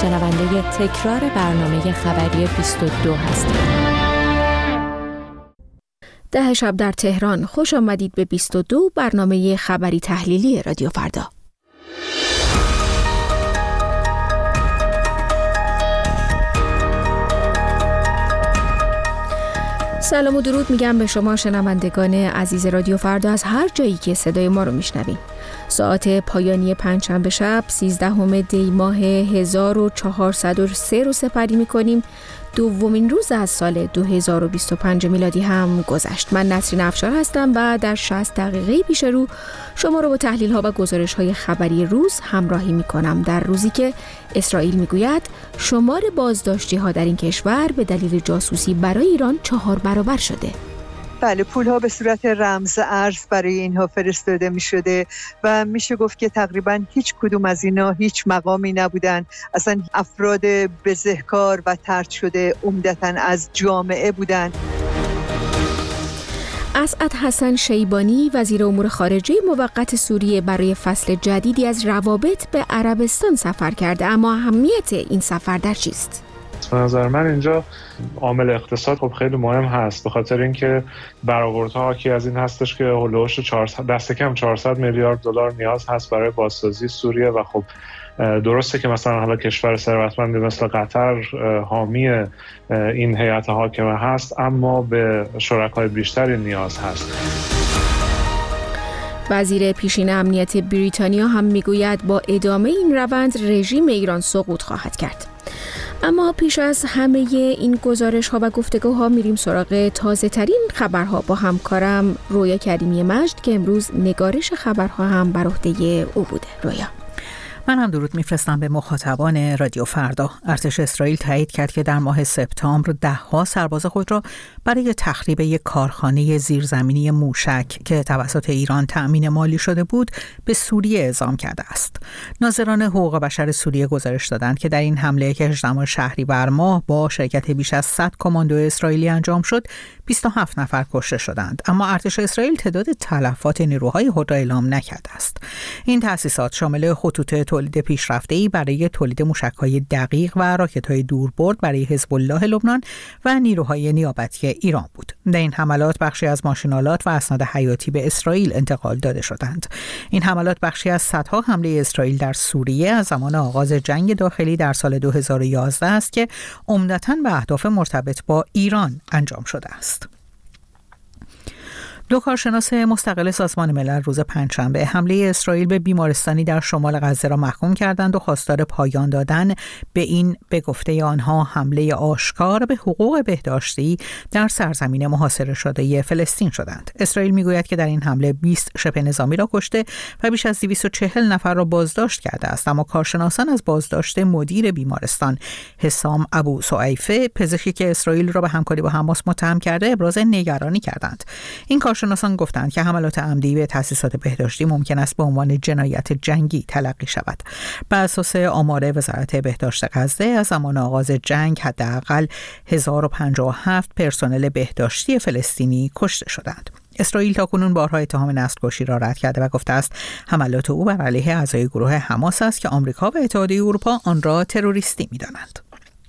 شنونده تکرار برنامه خبری 22 هستید. 10 شب در تهران. خوش آمدید به 22 برنامه خبری تحلیلی رادیو فردا. سلام و درود میگم به شما شنوندگان عزیز رادیو فردا از هر جایی که صدای ما رو میشنوید. ساعت پایانی پنجشنبه شب 13 دی ماه 1403 رو سپری میکنیم. دومین روز از سال 2025 میلادی هم گذشت. من نسرین افشار هستم و در 60 دقیقه پیش رو شما رو با تحلیل ها و گزارش های خبری روز همراهی میکنم، در روزی که اسرائیل میگوید شمار بازداشتی ها در این کشور به دلیل جاسوسی برای ایران 4 برابر شده. بله، پول‌ها به صورت رمز ارز برای اینها فرستاده می‌شده و میشه گفت که تقریباً هیچ کدوم از اینا هیچ مقامی نبودن. اصلا افراد بزهکار و طرد شده عمدتاً از جامعه بودن. اسعد حسن شیبانی وزیر امور خارجه موقت سوریه برای فصل جدیدی از روابط به عربستان سفر کرده، اما اهمیت این سفر در چیست؟ به نظر من اینجا عامل اقتصاد خب خیلی مهم هست، به خاطر اینکه برآوردها حاکی از این هستش که هولوش دست کم 400 میلیارد دلار نیاز هست برای بازسازی سوریه و خب درسته که مثلا حالا کشور ثروتمندی مثل قطر حامی این هیئت حاکمه هست، اما به شرکای بیشتری نیاز هست. وزیر پیشین امنیت بریتانیا هم میگوید با ادامه این روند رژیم ایران سقوط خواهد کرد. اما پیش از همه این گزارش ها و گفتگو ها میریم سراغ تازه ترین خبرها با همکارم رویا کریمی مجد که امروز نگارش خبرها هم بر عهده او بوده. رویا، من هم درود میفرستم به مخاطبان رادیو فردا. ارتش اسرائیل تایید کرد که در ماه سپتامبر 10 سرباز خود را برای تخریب یک کارخانه زیرزمینی موشک که توسط ایران تأمین مالی شده بود به سوریه اعزام کرده است. ناظران حقوق بشر سوریه گزارش دادند که در این حمله که 18 شهریور ماه با شرکت بیش از 100 کماندو اسرائیلی انجام شد 27 نفر کشته شدند، اما ارتش اسرائیل تعداد تلفات نیروهای خود را اعلام نکرده است. این تأسیسات شامل خطوط تولید پیشرفته‌ای برای تولید موشک‌های دقیق و راکت‌های دوربرد برای حزب الله لبنان و نیروهای نیابتی ایران بود. در این حملات بخشی از ماشین‌آلات و اسناد حیاتی به اسرائیل انتقال داده شدند. این حملات بخشی از صدها حمله اسرائیل در سوریه از زمان آغاز جنگ داخلی در سال 2011 است که عمدتاً به اهداف مرتبط با ایران انجام شده است. 2 کارشناس مستقل سازمان ملل روز پنجشنبه حمله اسرائیل به بیمارستانی در شمال غزه را محکوم کردند و خواستار پایان دادن به این به گفته آنها حمله آشکار به حقوق بهداشتی در سرزمین محاصره شده فلسطین شدند. اسرائیل میگوید که در این حمله 20 شبه نظامی را کشته و بیش از 240 نفر را بازداشت کرده است، اما کارشناسان از بازداشت مدیر بیمارستان حسام ابو سعیفه، پزشکی که اسرائیل را به همکاری با حماس متهم کرده، ابراز نگرانی کردند. این کارشناسان گفتند که حملات عمدی به تأسیسات بهداشتی ممکن است به عنوان جنایت جنگی تلقی شود. بر اساس آمار وزارت بهداشت غزه از زمان آغاز جنگ حداقل 1057 پرسنل بهداشتی فلسطینی کشته شدند. اسرائیل تاکنون بارها اتهام نسل‌کشی را رد کرده و گفته است حملات او بر علیه اعضای گروه حماس است که آمریکا و اتحادیه اروپا آن را تروریستی می‌دانند.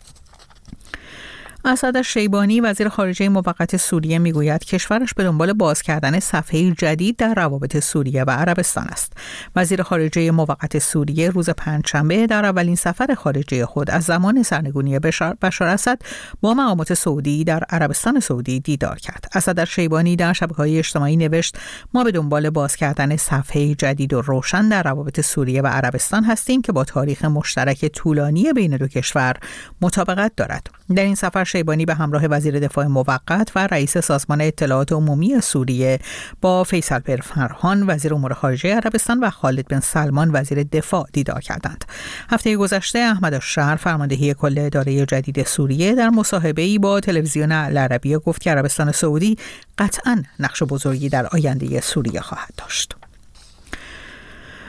اسعد شیبانی وزیر خارجه موقت سوریه میگوید کشورش به دنبال باز کردن صفحه جدید در روابط سوریه و عربستان است. وزیر خارجه موقت سوریه روز پنجشنبه در اولین سفر خارجه خود از زمان سرنگونی بشار اسد با مقامات سعودی در عربستان سعودی دیدار کرد. اسعد شیبانی در شبکه‌های اجتماعی نوشت ما به دنبال باز کردن صفحه جدید و روشن در روابط سوریه و عربستان هستیم که با تاریخ مشترک طولانی بین دو کشور مطابقت دارد. در این سفر شیبانی به همراه وزیر دفاع موقت و رئیس سازمان اطلاعات عمومی سوریه با فیصل بن فرحان وزیر امور خارجه عربستان و خالد بن سلمان وزیر دفاع دیدار کردند. هفته گذشته احمد الشهر فرماندهی کل اداره جدید سوریه در مصاحبه‌ای با تلویزیون العربیه گفت که عربستان سعودی قطعاً نقش بزرگی در آینده سوریه خواهد داشت.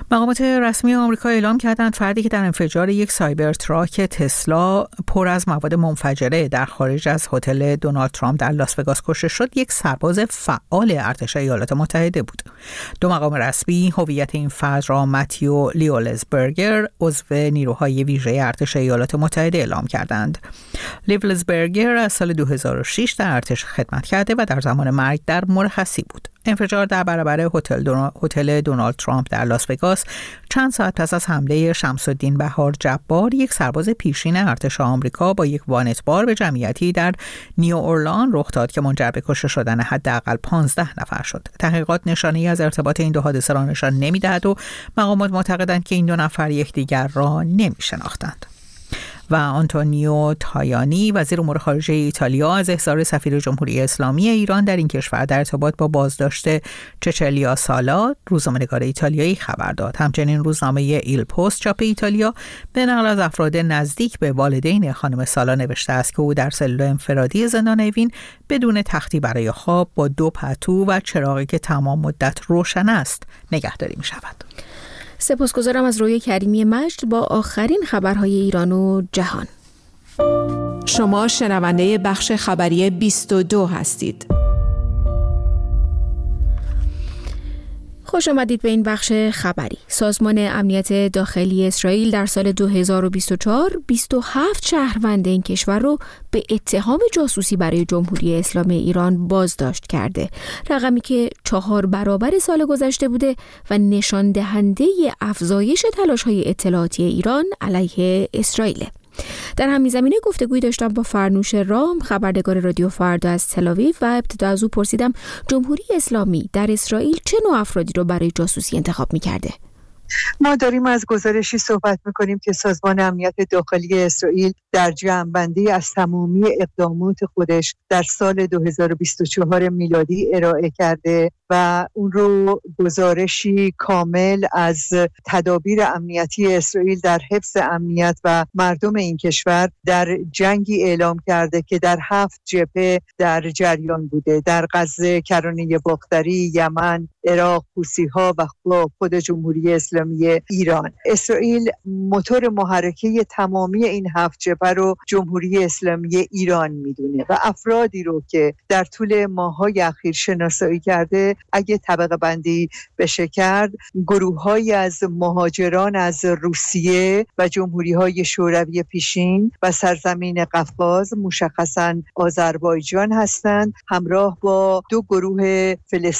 مقامات رسمی آمریکا اعلام کردند فردی که در انفجار یک سایبر تراک تسلا پر از مواد منفجره در خارج از هتل دونالد ترامپ در لاس وگاس کشته شد، یک سرباز فعال ارتش ایالات متحده بود. دو مقام رسمی هویت این فرد را متیو لیولزبرگر، عضو نیروهای ویژه ارتش ایالات متحده، اعلام کردند. لیولزبرگر از سال 2006 در ارتش خدمت کرده و در زمان مرگ در مرخصی بود. انفجار در برابر هتل دونالد ترامپ در لاس وگاس چند ساعت پس از حمله شمس الدین بهار جبار، یک سرباز پیشین ارتش آمریکا، با یک وانتبار به جمعیتی در نیو اورلان رخ داد که منجر به کشته شدن حداقل 15 نفر شد. تحقیقات نشانه‌ای از ارتباط این دو حادثه را نشان نمی‌دهد و مقامات معتقدند که این دو نفر یکدیگر را نمی‌شناختند. و آنتونیو تایانی، وزیر امور خارجه ایتالیا، از احضار سفیر جمهوری اسلامی ایران در این کشور در ارتباط با بازداشت چچلیا سالا، روزنامه‌نگار ایتالیایی، خبر داد. همچنین روزنامه ایل پست چاپ ایتالیا به نقل از افراد نزدیک به والدین خانم سالا نوشته است که او در سلول انفرادی زندان اوین بدون تختی برای خواب با 2 پتو و چراغی که تمام مدت روشن است نگهداری می‌شود. سپاسگزارم از روی کریمی مجد با آخرین خبرهای ایران و جهان. شما شنونده بخش خبری 22 هستید. خوش آمدید به این بخش خبری. سازمان امنیت داخلی اسرائیل در سال 2024 27 شهروند این کشور رو به اتهام جاسوسی برای جمهوری اسلامی ایران بازداشت کرده. رقمی که 4 برابر سال گذشته بوده و نشان دهنده افزایش تلاش‌های اطلاعاتی ایران علیه اسرائیل. در همین زمینه گفتگویی داشتم با فرنوش رام، خبرنگار رادیو فردا از تل‌آویو، و ابتدا از او پرسیدم جمهوری اسلامی در اسرائیل چه نوع افرادی رو برای جاسوسی انتخاب می‌کرده؟ ما داریم از گزارشی صحبت می‌کنیم که سازمان امنیت داخلی اسرائیل در جمع‌بندی از تمامی اقدامات خودش در سال 2024 میلادی ارائه کرده و اون رو گزارشی کامل از تدابیر امنیتی اسرائیل در حفظ امنیت و مردم این کشور در جنگی اعلام کرده که در 7 جبهه در جریان بوده: در غزه، کرانه باختری، یمن، عراق، حوثی‌ها و خود جمهوری اسلامی ایران. اسرائیل موتور محرکه تمامی این 7 جبهه رو جمهوری اسلامی ایران میدونه و افرادی رو که در طول ماه‌های اخیر شناسایی کرده، اگه طبقه بندی بشه کرد، گروه‌هایی از مهاجران از روسیه و جمهوری‌های شوروی پیشین و سرزمین قفقاز، مشخصاً آذربایجان هستند، همراه با 2 گروه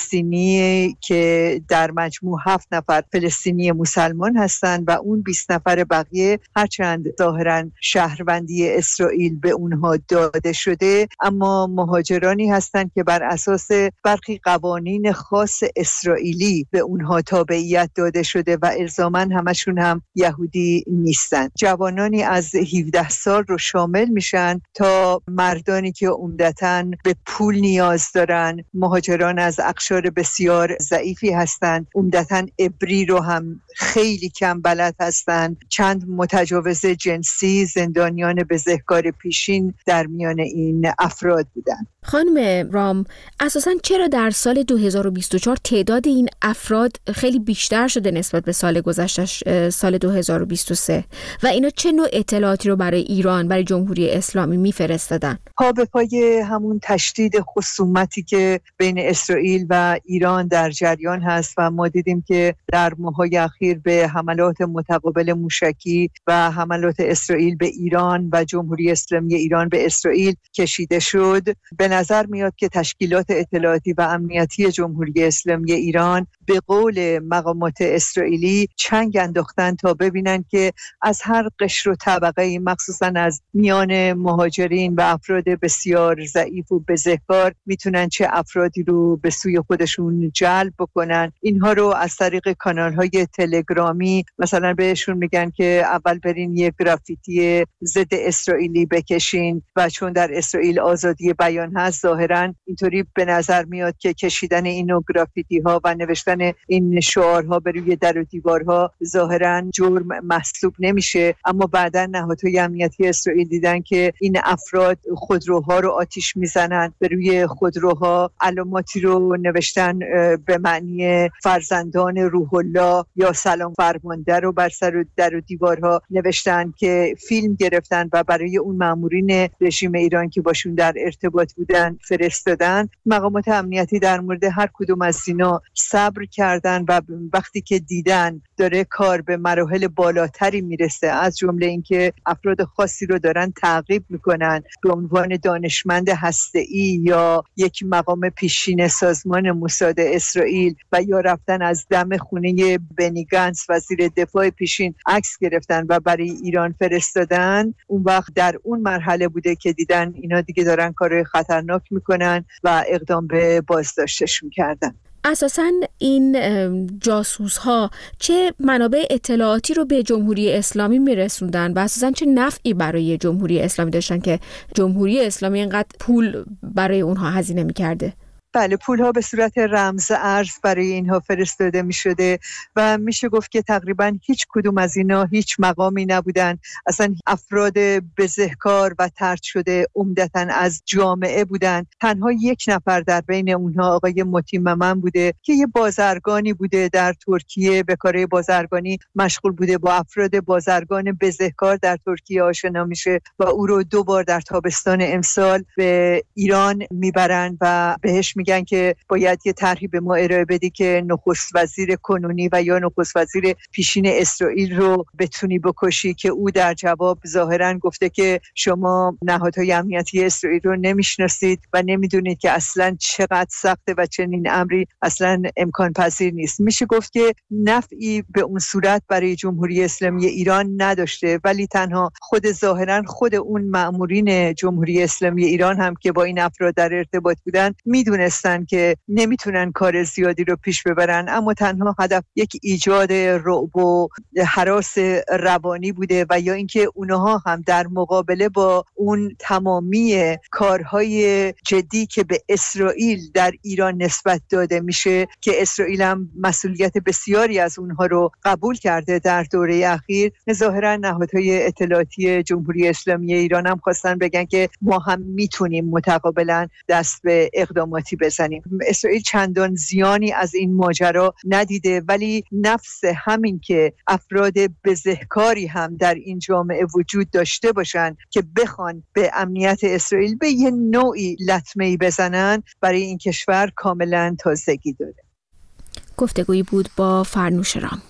فلسطینی که در مجموع 7 نفر فلسطینی مسلمان هستند و اون 20 نفر بقیه، هرچند ظاهراً شهروندی اسرائیل به اونها داده شده، اما مهاجرانی هستند که بر اساس برخی قوانین خاص اسرائیلی به اونها تابعیت داده شده و الزاماً همشون هم یهودی نیستند. جوانانی از 17 سال رو شامل میشن تا مردانی که عمدتاً به پول نیاز دارن، مهاجران از اقشار بسیار ضعیفی هستند، عمدتاً عبری رو هم خیلی کم بلد هستند، چند متجاوز جنسی، زندانیان بزهکار پیشین در میان این افراد بودند. خانم رام، اساساً چرا در سال 2024 تعداد این افراد خیلی بیشتر شده نسبت به سال گذشته‌اش، سال 2023، و اینا چه نوع اطلاعاتی رو برای ایران، برای جمهوری اسلامی میفرستادن؟ پا به پای همون تشدید خصومتی که بین اسرائیل و ایران در جریان هست و ما دیدیم که در ماه‌های اخیر به حملات متقابل موشکی و حملات اسرائیل به ایران و جمهوری اسلامی ایران به اسرائیل کشیده شد، به نظر میاد که تشکیلات اطلاعاتی و امنیتی جمهوری اسلامی ایران به قول مقامات اسرائیلی چنگ انداختن تا ببینن که از هر قشر و طبقه، مخصوصا از میان مهاجرین و افراد بسیار ضعیف و بزهکار، میتونن چه افرادی رو به سوی خودشون جلب بکنن. اینها رو از طریق کانال‌های تلگرامی مثلا بهشون میگن که اول برین یه گرافیتی ضد اسرائیلی بکشین و چون در اسرائیل آزادی بیان هست، ظاهراً اینطوری به نظر میاد که کشیدن این نوع گرافیتی ها و نوشتن این شعارها بر روی در و دیوارها ظاهراً جرم محسوب نمیشه، اما بعداً نهادهای امنیتی اسرائیل دیدن که این افراد خودروها رو آتش میزنن، بر روی خودروها علاماتی رو نوشتن به معنی فرزندان روح الله یا سلام فرمانده رو بر سر در و دیوارها نوشتن که فیلم گرفتن و برای اون مامورین رژیم ایران که باشون در ارتباط بودن فرستادن. مقامات امنیتی در مورد هر کدوم از اینا صبر کردن و وقتی که دیدن داره کار به مراحل بالاتری میرسه، از جمله اینکه افراد خاصی رو دارن تعقیب میکنن به عنوان دانشمند هسته‌ای یا یک مقام پیشین سازمان موساد اسرائیل و یا رفتن از دم خونه بنی گنتس وزیر دفاع پیشین عکس گرفتن و برای ایران فرستادن، اون وقت در اون مرحله بوده که دیدن اینا دیگه دارن کار خطرناک میکنن و اقدام به بازداشتشون کردن. اساساً این جاسوس ها چه منابع اطلاعاتی رو به جمهوری اسلامی میرسوندن و اساساً چه نفعی برای جمهوری اسلامی داشتن که جمهوری اسلامی اینقدر پول برای اونها هزینه میکرده؟ بله، پولها به صورت رمز ارز برای اینها فرستاده می شده و میشه گفت که تقریبا هیچ کدوم از اینا هیچ مقامی نبودن. اصلا افراد بزهکار و طرد شده عمدتاً از جامعه بودن. تنها یک نفر در بین اونها آقای مطیع ممن بوده که یه بازرگانی بوده در ترکیه، به کار بازرگانی مشغول بوده، با افراد بازرگان بزهکار در ترکیه آشنا میشه و او رو 2 بار در تابستان امسال به ایران میبرن و بهش میگن که باید یه طرحی به ما ارائه بدی که نخست وزیر کنونی و یا نخست وزیر پیشین اسرائیل رو بتونی بکشی، که او در جواب ظاهراً گفته که شما نهادهای امنیتی اسرائیل رو نمیشناسید و نمیدونید که اصلاً چقدر سخته و چنین امری اصلاً امکان پذیر نیست. میشه گفت که نفعی به اون صورت برای جمهوری اسلامی ایران نداشته، ولی تنها ظاهراً خود اون مأمورین جمهوری اسلامی ایران هم که با این افراد در ارتباط بودن میدونستن که نمیتونن کار زیادی رو پیش ببرن، اما تنها هدف یک ایجاد رعب و هراس روانی بوده و یا اینکه اونها هم در مقابله با اون تمامی کارهای جدی که به اسرائیل در ایران نسبت داده میشه، که اسرائیل هم مسئولیت بسیاری از اونها رو قبول کرده در دوره اخیر، ظاهرا نهادهای اطلاعاتی جمهوری اسلامی ایران هم خواستن بگن که ما هم میتونیم متقابلا دست به اقداماتی بزنیم. اسرائیل چندان زیانی از این ماجرا ندیده، ولی نفس همین که افراد بزهکاری هم در این جامعه وجود داشته باشن که بخوان به امنیت اسرائیل به یه نوعی لطمه‌ای بزنن، برای این کشور کاملا تازگی داره. گفتگویی بود با فرنوش رام.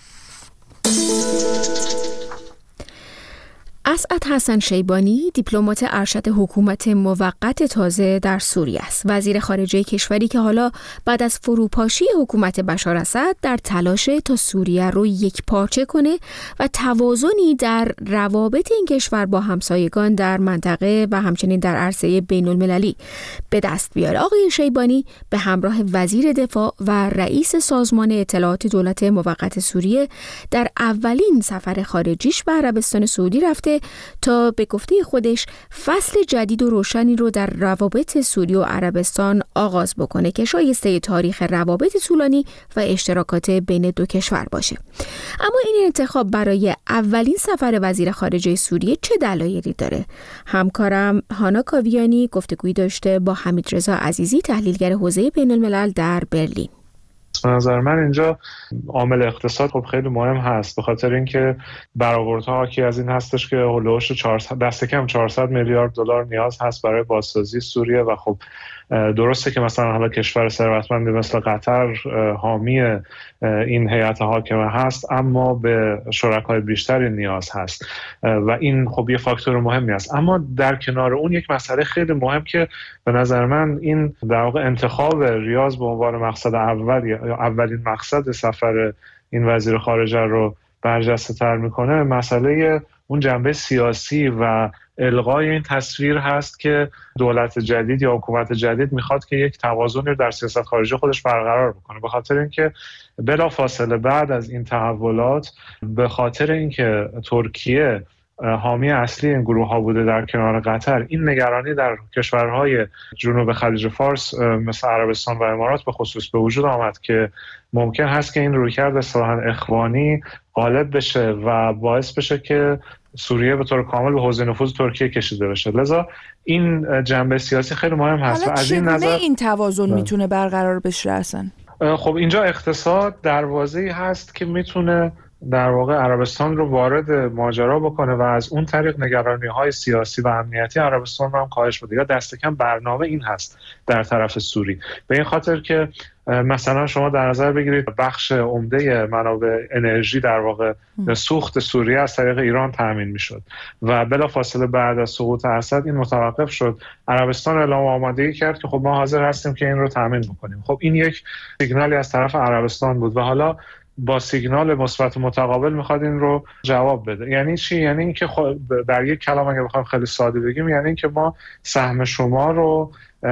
اسعد حسن شیبانی دیپلمات ارشد حکومت موقت تازه در سوریه است. وزیر خارجه کشوری که حالا بعد از فروپاشی حکومت بشار اسد در تلاش تا سوریه رو یک پارچه کنه و توازنی در روابط این کشور با همسایگان در منطقه و همچنین در عرصه بین المللی به دست بیاره. آقای شیبانی به همراه وزیر دفاع و رئیس سازمان اطلاعات دولت موقت سوریه در اولین سفر خارجیش به عربستان سعودی رفته تا به گفته خودش فصل جدید و روشنی رو در روابط سوریه و عربستان آغاز بکنه که شایسته تاریخ روابط طولانی و اشتراکات بین دو کشور باشه. اما این انتخاب برای اولین سفر وزیر خارجه سوریه چه دلایلی داره؟ همکارم هانا کاویانی گفتگویی داشته با حمیدرضا عزیزی، تحلیلگر حوزه بین الملل در برلین. به نظر من اینجا عامل اقتصاد خب خیلی مهم هست، به خاطر اینکه برآوردها حاکی از این هستش که هولوش دست کم 400 میلیارد دلار نیاز هست برای بازسازی سوریه و خب درسته که مثلا حالا کشور ثروتمندی مثل قطر حامی این هیئت حاکمه هست، اما به شرکای بیشتری نیاز هست و این خب یه فاکتور مهمی است. اما در کنار اون یک مسئله خیلی مهم که به نظر من این در واقع انتخاب ریاض به عنوان مقصد اول یا اولین مقصد سفر این وزیر خارجه رو برجسته‌تر میکنه، مسئله اون جنبه سیاسی و الغای این تصویر هست که دولت جدید یا حکومت جدید میخواد که یک توازنی رو در سیاست خارجی خودش برقرار بکنه، به خاطر اینکه بلافاصله بعد از این تحولات، به خاطر اینکه ترکیه حامی اصلی این گروه ها بوده در کنار قطر، این نگرانی در کشورهای جنوب خلیج فارس مثل عربستان و امارات به خصوص به وجود آمد که ممکن هست که این رویکرد اصطلاحاً اخوانی غالب بشه و باعث بشه که سوریه به طور کامل به حوزه نفوذ ترکیه کشیده بشه. لذا این جنبه سیاسی خیلی مهم هست. و از این نظر این توازن میتونه برقرار بشه اصلا؟ خب اینجا اقتصاد دروازه‌ای هست که میتونه در واقع عربستان رو وارد ماجرا بکنه و از اون طریق نگرانی‌های سیاسی و امنیتی عربستان رو هم کاهش بده. یا دست کم برنامه این هست در طرف سوری، به این خاطر که مثلا شما در نظر بگیرید بخش عمده منابع انرژی در واقع سوخت سوریه از طریق ایران تامین میشد و بلافاصله بعد از سقوط اسد این متوقف شد. عربستان اعلام آمادگی کرد که خب ما حاضر هستیم که این رو تامین بکنیم. خب این یک سیگنالی از طرف عربستان بود و حالا با سیگنال مثبت متقابل میخواد این رو جواب بده. یعنی چی؟ یعنی اینکه در یک کلام اگه بخوام خیلی ساده بگیم، یعنی اینکه ما سهم شما رو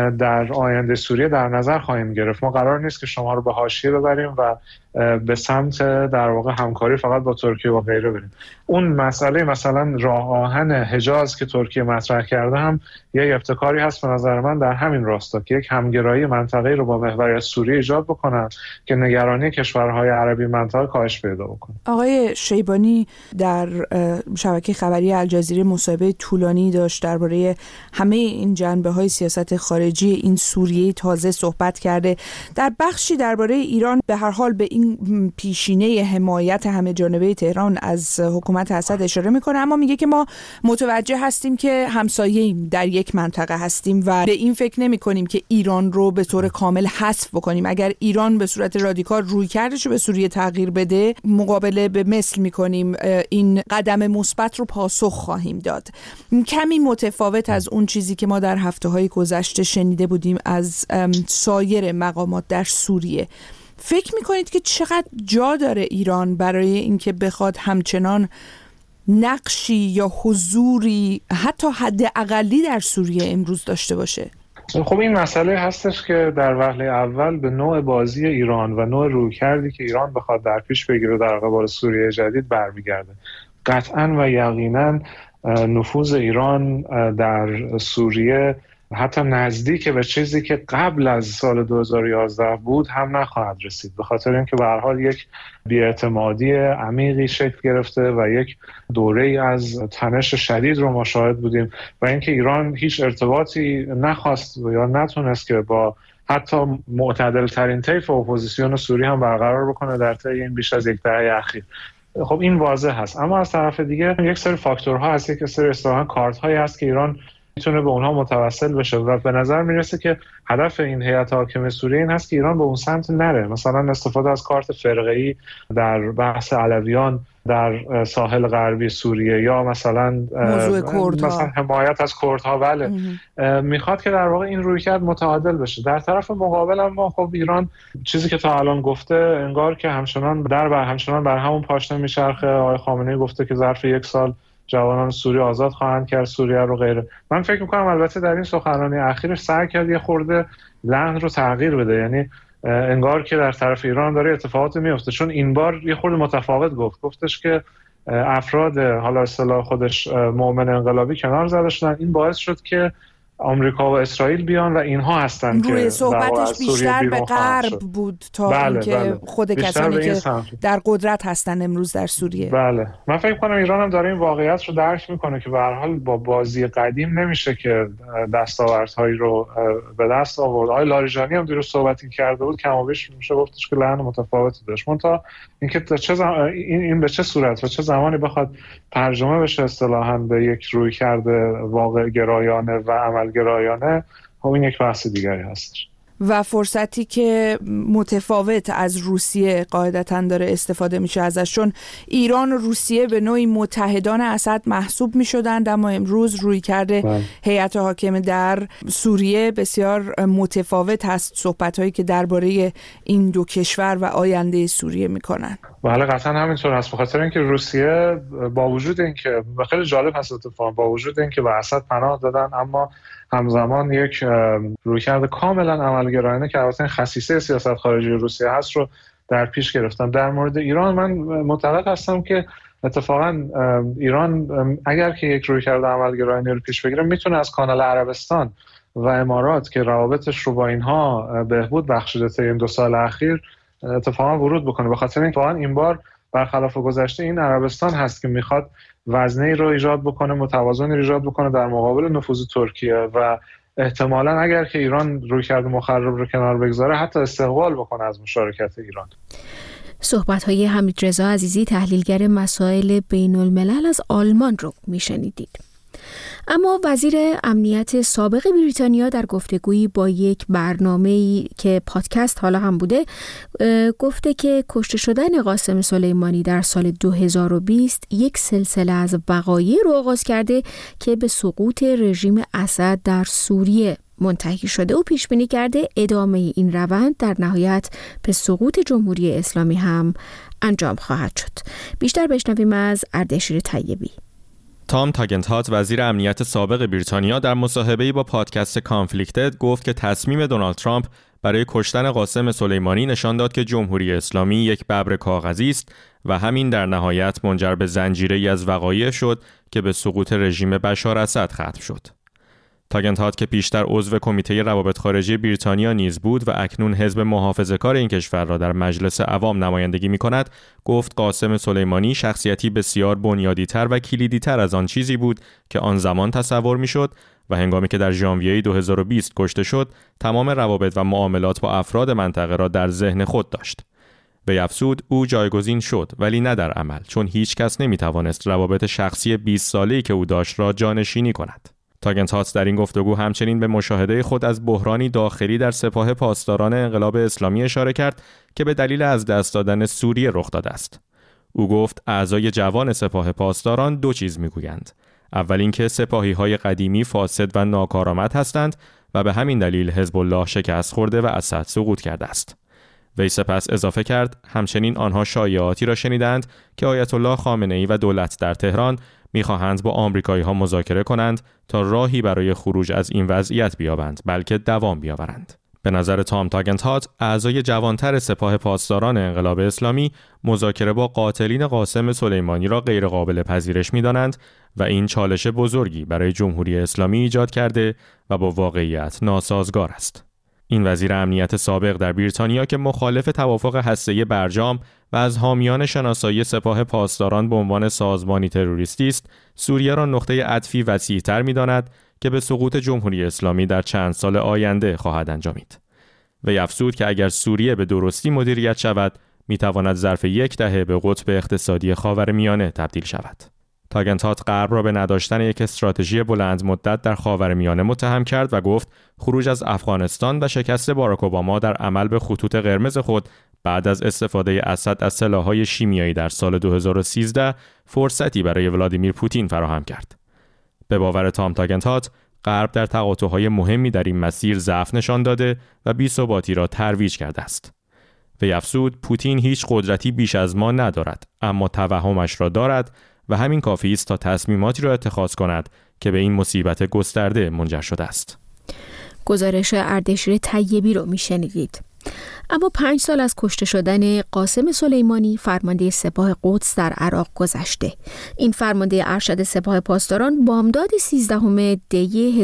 در آینده سوریه در نظر خواهیم گرفت. ما قرار نیست که شما رو به حاشیه ببریم و به سمت در واقع همکاری فقط با ترکیه و غیره بریم. اون مسئله مثلا راه آهن حجاز که ترکیه مطرح کرده هم یک ابتکاری هست به نظر من در همین راستا که یک همگرایی منطقه‌ای رو با محوریت سوریه ایجاد بکنن که نگرانی کشورهای عربی منطقه کاهش پیدا بکنه. آقای شیبانی در شبکه خبری الجزیره مصاحبه طولانی داشت درباره همه این جنبه‌های سیاست خارجی این سوریه تازه صحبت کرده. در بخشی درباره ایران به هر حال به این پیشینه حمایت همه جانبه تهران از حکومت اسد اشاره میکنه، اما میگه که ما متوجه هستیم که همسایه‌ایم، در یک منطقه هستیم و به این فکر نمی‌کنیم که ایران رو به طور کامل حذف بکنیم. اگر ایران به صورت رادیکال رویکردش رو به سوریه تغییر بده، مقابله به مثل می‌کنیم، این قدم مثبت رو پاسخ خواهیم داد. کمی متفاوت از اون چیزی که ما در هفته‌های گذشته شنیده بودیم از سایر مقامات در سوریه. فکر میکنید که چقدر جا داره ایران برای اینکه بخواد همچنان نقشی یا حضوری حتی حد اقلی در سوریه امروز داشته باشه؟ خب این مسئله هستش که در وهله اول به نوع بازی ایران و نوع رویکردی که ایران بخواد در پیش بگیره در قبال سوریه جدید برمیگرده. قطعاً و یقیناً نفوذ ایران در سوریه حتی نزدیک به چیزی که قبل از سال 2011 بود هم نخواهد رسید، به خاطر اینکه به هر حال یک بی‌اعتمادی عمیقی شکل گرفته و یک دوره‌ای از تنش شدید رو ما شاهد بودیم و اینکه ایران هیچ ارتباطی نخواست یا نتونست که با حتی معتدل ترین طیف اپوزیسیون سوری هم برقرار بکنه در طی این بیش از یک دهه اخیر. خب این واضح هست، اما از طرف دیگه یک سری فاکتورها هست، یک سری اصطلاحاً کارت‌هایی هست که ایران میتونه به اونها متوسل بشه و به نظر میرسه که هدف این هیئت حاکمه سوریه این هست که ایران به اون سمت نره. مثلا استفاده از کارت فرقه‌ای در بحث علویان در ساحل غربی سوریه یا مثلا موضوع کردها، مثلا حمایت از کردها. بله میخواد که در واقع این رویکرد متعادل بشه. در طرف مقابل اما خب ایران چیزی که تا الان گفته انگار که همچنان بر همون پاشنه میچرخه. آقای خامنه‌ای گفته که ظرف 1 سال جوانان سوری آزاد خواهند کرد سوریه رو غیره. من فکر میکنم البته در این سخنرانی اخیرش سعی کرد یه خورده لحن رو تغییر بده، یعنی انگار که در طرف ایران داره اتفاقاتی میفته، چون این بار یه خورده متفاوت گفتش که افراد حالا اصطلاح خودش مؤمن انقلابی کنار زده شدن. این باعث شد که آمریکا و اسرائیل بیان و اینها هستن که روی صحبتش بیشتر به غرب بود تا اینکه خود کسانی که در قدرت هستن امروز در سوریه. بله من فکر کنم ایران هم داره این واقعیت رو درک میکنه که به هر حال با بازی قدیم نمیشه که دستاوردهایی رو به دست آورد. آقای لاریجانی هم دیروز صحبتی کرده بود کم و بیش میشه گفتش که لحن متفاوتی داشت، منتها اینکه این به چه صورت و چه زمانی بخواد ترجمه بشه اصطلاحاً به یک رویکرد واقع گرایانه و عملگرایانه، خب این یک بحث دیگری هست. و فرصتی که متفاوت از روسیه قاعدتاً داره استفاده میشه ازش، چون ایران و روسیه به نوعی متحدان اسد محسوب میشدند، اما امروز روی کرده هیئت حاکمه در سوریه بسیار متفاوت هست صحبت‌هایی که درباره این دو کشور و آینده سوریه میکنن. بله قطعا همینطور هست، بخاطر اینکه روسیه با وجود اینکه خیلی جالب هست اتفاقا با وجود اینکه به اسد پناه دادن اما همزمان یک رویکرد کاملا عملگرایانه که البته خصیصه سیاست خارجی روسیه هست رو در پیش گرفتن. در مورد ایران من معتقد هستم که اتفاقا ایران اگر که یک رویکرد عملگرایانه رو پیش بگیره میتونه از کانال عربستان و امارات که روابطش رو با اینها بهبود بخشیده تا این 2 سال اخیر اتفاقا ورود بکنه. به خاطر این بار برخلاف گذشته این عربستان هست که میخواد وزنه‌ای رو ایجاد بکنه، متوازنی رو ایجاد بکنه در مقابل نفوذ ترکیه و احتمالاً اگر که ایران رویکرد مخرب رو کنار بگذاره حتی استقبال بکنه از مشارکت ایران. صحبت‌های حمیدرضا عزیزی تحلیلگر مسائل بین الملل از آلمان رو میشنیدید. اما وزیر امنیت سابق بریتانیا در گفتگویی با یک برنامه‌ای که پادکست حالا هم بوده گفته که کشته شدن قاسم سلیمانی در سال 2020 یک سلسله از وقایع رو آغاز کرده که به سقوط رژیم اسد در سوریه منتهی شده و پیش بینی کرده ادامه این روند در نهایت به سقوط جمهوری اسلامی هم انجام خواهد شد. بیشتر بشنویم از اردشیر طیبی. تام تاگنتات وزیر امنیت سابق بریتانیا در مصاحبه‌ای با پادکست کانفلیکتد گفت که تصمیم دونالد ترامپ برای کشتن قاسم سلیمانی نشان داد که جمهوری اسلامی یک ببر کاغذی است و همین در نهایت منجر به زنجیره‌ای از وقایع شد که به سقوط رژیم بشار اسد ختم شد. تاگنتات که پیشتر عضو کمیته روابط خارجی بریتانیا نیز بود و اکنون حزب محافظه‌کار این کشور را در مجلس عوام نمایندگی می‌کند، گفت قاسم سلیمانی شخصیتی بسیار بنیادی‌تر و کلیدی‌تر از آن چیزی بود که آن زمان تصور می‌شد و هنگامی که در ژانویه 2020 کشته شد، تمام روابط و معاملات با افراد منطقه را در ذهن خود داشت. وی افزود او جایگزین شد ولی نه در عمل، چون هیچ کس نمی‌توانست روابط شخصی 20 ساله‌ای که او داشت را جانشینی کند. تاگنتات در این گفتگو همچنین به مشاهده خود از بحرانی داخلی در سپاه پاسداران انقلاب اسلامی اشاره کرد که به دلیل از دست دادن سوریه رخ داده است. او گفت اعضای جوان سپاه پاسداران 2 چیز میگویند. اول اینکه سپاهی‌های قدیمی فاسد و ناکارآمد هستند و به همین دلیل حزب الله شکست خورده و اسد سقوط کرده است. وی سپس اضافه کرد همچنین آنها شایعاتی را شنیدند که آیت الله خامنه‌ای و دولت در تهران می‌خواهند با آمریکایی‌ها مذاکره کنند تا راهی برای خروج از این وضعیت بیابند بلکه دوام بیاورند. به نظر تام تاگنتات اعضای جوانتر سپاه پاسداران انقلاب اسلامی مذاکره با قاتلین قاسم سلیمانی را غیرقابل پذیرش می‌دانند و این چالش بزرگی برای جمهوری اسلامی ایجاد کرده و با واقعیت ناسازگار است. این وزیر امنیت سابق در بریتانیا که مخالف توافق هسته‌ای برجام و از حامیان شناسایی سپاه پاسداران به عنوان سازمانی تروریستی است، سوریه را نقطه عطفی وسیع‌تر می‌داند که به سقوط جمهوری اسلامی در چند سال آینده خواهد انجامید. وی افزود که اگر سوریه به درستی مدیریت شود، می‌تواند ظرف 10 دهه به قطب اقتصادی خاورمیانه تبدیل شود. تاگنتات غرب را به نداشتن یک استراتژی بلند مدت در خاورمیانه متهم کرد و گفت خروج از افغانستان و شکست باراک اوباما در عمل به خطوط قرمز خود بعد از استفاده اسد از سلاح‌های شیمیایی در سال 2013 فرصتی برای ولادیمیر پوتین فراهم کرد. به باور تام تاگنتات، غرب در تقاطع‌های مهمی در این مسیر ضعف نشان داده و بی‌ثباتی را ترویج کرده است. وی افزود پوتین هیچ قدرتی بیش از ما ندارد، اما توهمش را دارد و همین کافی است تا تصمیماتی را اتخاذ کند که به این مصیبت گسترده منجر شده است. گزارش اردشیر طیبی رو میشنیدید. اما 5 سال از کشته شدن قاسم سلیمانی فرمانده سپاه قدس در عراق گذشته. این فرمانده ارشد سپاه پاسداران بامداد 13 دی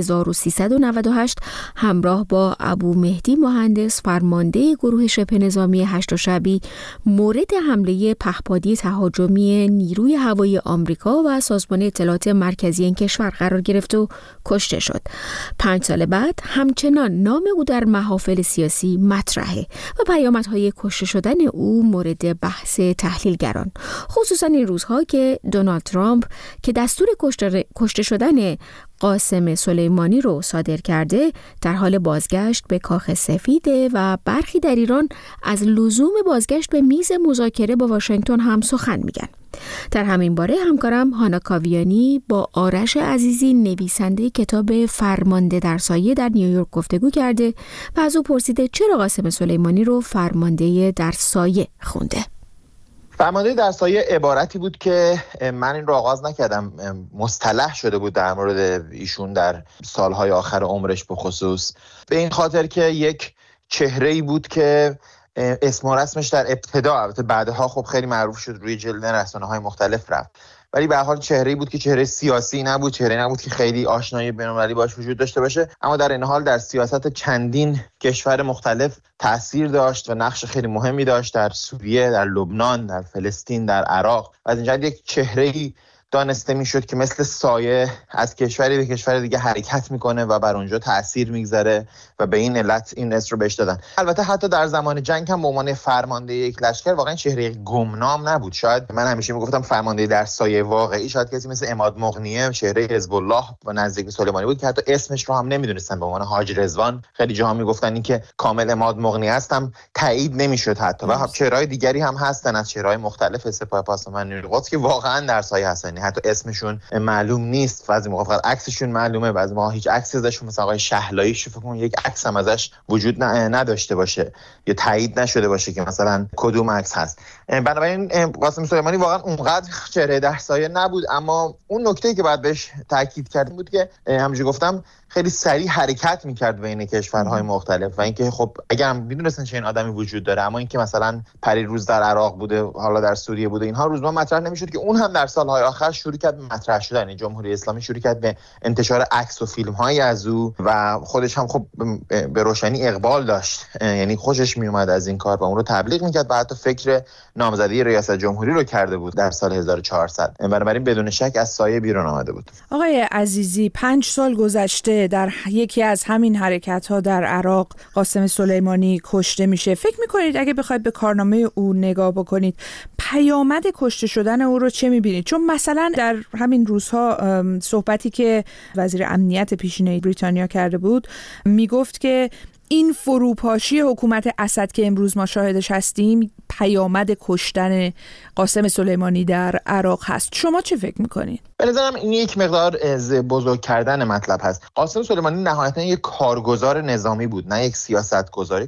1398 همراه با ابو مهدی مهندس فرمانده گروه شبه نظامی هشت شعبی مورد حمله پهپادی تهاجمی نیروی هوایی آمریکا و سازمان اطلاعات مرکزی این کشور قرار گرفت و کشته شد. 5 سال بعد همچنان نام او در محافل سیاسی مطرحه و پیامدهای کشته شدن او مورد بحث تحلیلگران، خصوصا این روزها که دونالد ترامپ که دستور کشته شدن قاسم سلیمانی رو صادر کرده در حال بازگشت به کاخ سفیده و برخی در ایران از لزوم بازگشت به میز مذاکره با واشنگتن هم سخن میگن. در همین باره همکارم هانا کاویانی با آرش عزیزی نویسنده کتاب فرمانده در سایه در نیویورک گفتگو کرده و از او پرسیده چرا قاسم سلیمانی رو فرمانده در سایه خونده. فرمانده در سایه عبارتی بود که من این رو آغاز نکردم، مصطلح شده بود در مورد ایشون در سالهای آخر عمرش، به خصوص به این خاطر که یک چهره‌ای بود که اسم و رسمش در ابتدا، البته بعدها خب خیلی معروف شد، روی جلد رسانه‌های مختلف رفت، ولی به هر حال چهره‌ای بود که چهره سیاسی نبود، چهره نبود که خیلی آشنایی بین‌المللی باش وجود داشته باشه، اما در این حال در سیاست چندین کشور مختلف تأثیر داشت و نقش خیلی مهمی داشت، در سوریه، در لبنان، در فلسطین، در عراق. از این جهت یک چهره‌ای دانسته میشد که مثل سایه از کشوری به کشور دیگه حرکت میکنه و بر اونجا تأثیر میگذاره و به این علت این اسم رو بهش دادن. البته حتی در زمان جنگ هم به عنوان فرمانده یک لشکر واقعا چهره گمنام نبود. شاید من همیشه میگفتم فرمانده در سایه واقعی شاید کسی مثل عماد مغنیه، چهره حزب الله و نزدیک سلیمانی بود که حتی اسمش رو هم نمیدونستن، به عنوان حاج رضوان خیلی جاها میگفتن این که کامل عماد مغنی هستم تایید نمیشد حتی. و چهره‌های دیگری هم هستن از چهره‌های مختلف سپاه پاسداران نیروی قدس که واقعا در سایه هستن، حتی اسمشون معلوم نیست، بعضی موقع فقط عکسشون معلومه، بعضی موقع هیچ عکسی ازشون، مثلا آقای شهلایی فکر کنم یک عکس هم ازش وجود نداشته باشه یا تایید نشده باشه که مثلا کدوم عکس هست. بنابراین قاسم سلیمانی واقعا اونقدر چهره در سایه نبود، اما اون نکته‌ای که بعد بهش تاکید کردیم بود که همونجوری گفتم خیلی سریع حرکت میکرد بین کشورهای مختلف و اینکه خب اگر میدونستن چه این آدمی وجود داره، اما اینکه مثلا پریروز در عراق بوده، حالا در سوریه بوده، اینها روزنامه مطرح نمیشد که اون هم در سالهای آخر شروع کرد مطرح شدن. جمهوری اسلامی شروع کرد به انتشار عکس و فیلم‌های از او و خودش هم خب به روشنی اقبال داشت، یعنی خوشش میومد از این کار و اون رو تبلیغ میکرد و حتی فکر نامزدی ریاست جمهوری رو کرده بود در سال 1400. بنابراین بدون شک از سایه بیرون آمده بود. آقای عزیزی، 5 سال گذشته در یکی از همین حرکت‌ها در عراق قاسم سلیمانی کشته میشه. فکر می‌کنید اگه بخواید به کارنامه او نگاه بکنید پیامد کشته شدن او رو چه می‌بینید؟ چون مثلا در همین روزها صحبتی که وزیر امنیت پیشین بریتانیا کرده بود میگفت که این فروپاشی حکومت اسد که امروز ما شاهدش هستیم پیامد کشتن قاسم سلیمانی در عراق هست. شما چه فکر میکنید؟ به نظرم این یک مقدار بزرگ کردن مطلب هست. قاسم سلیمانی نهایتا یک کارگزار نظامی بود، نه یک سیاستگزاری.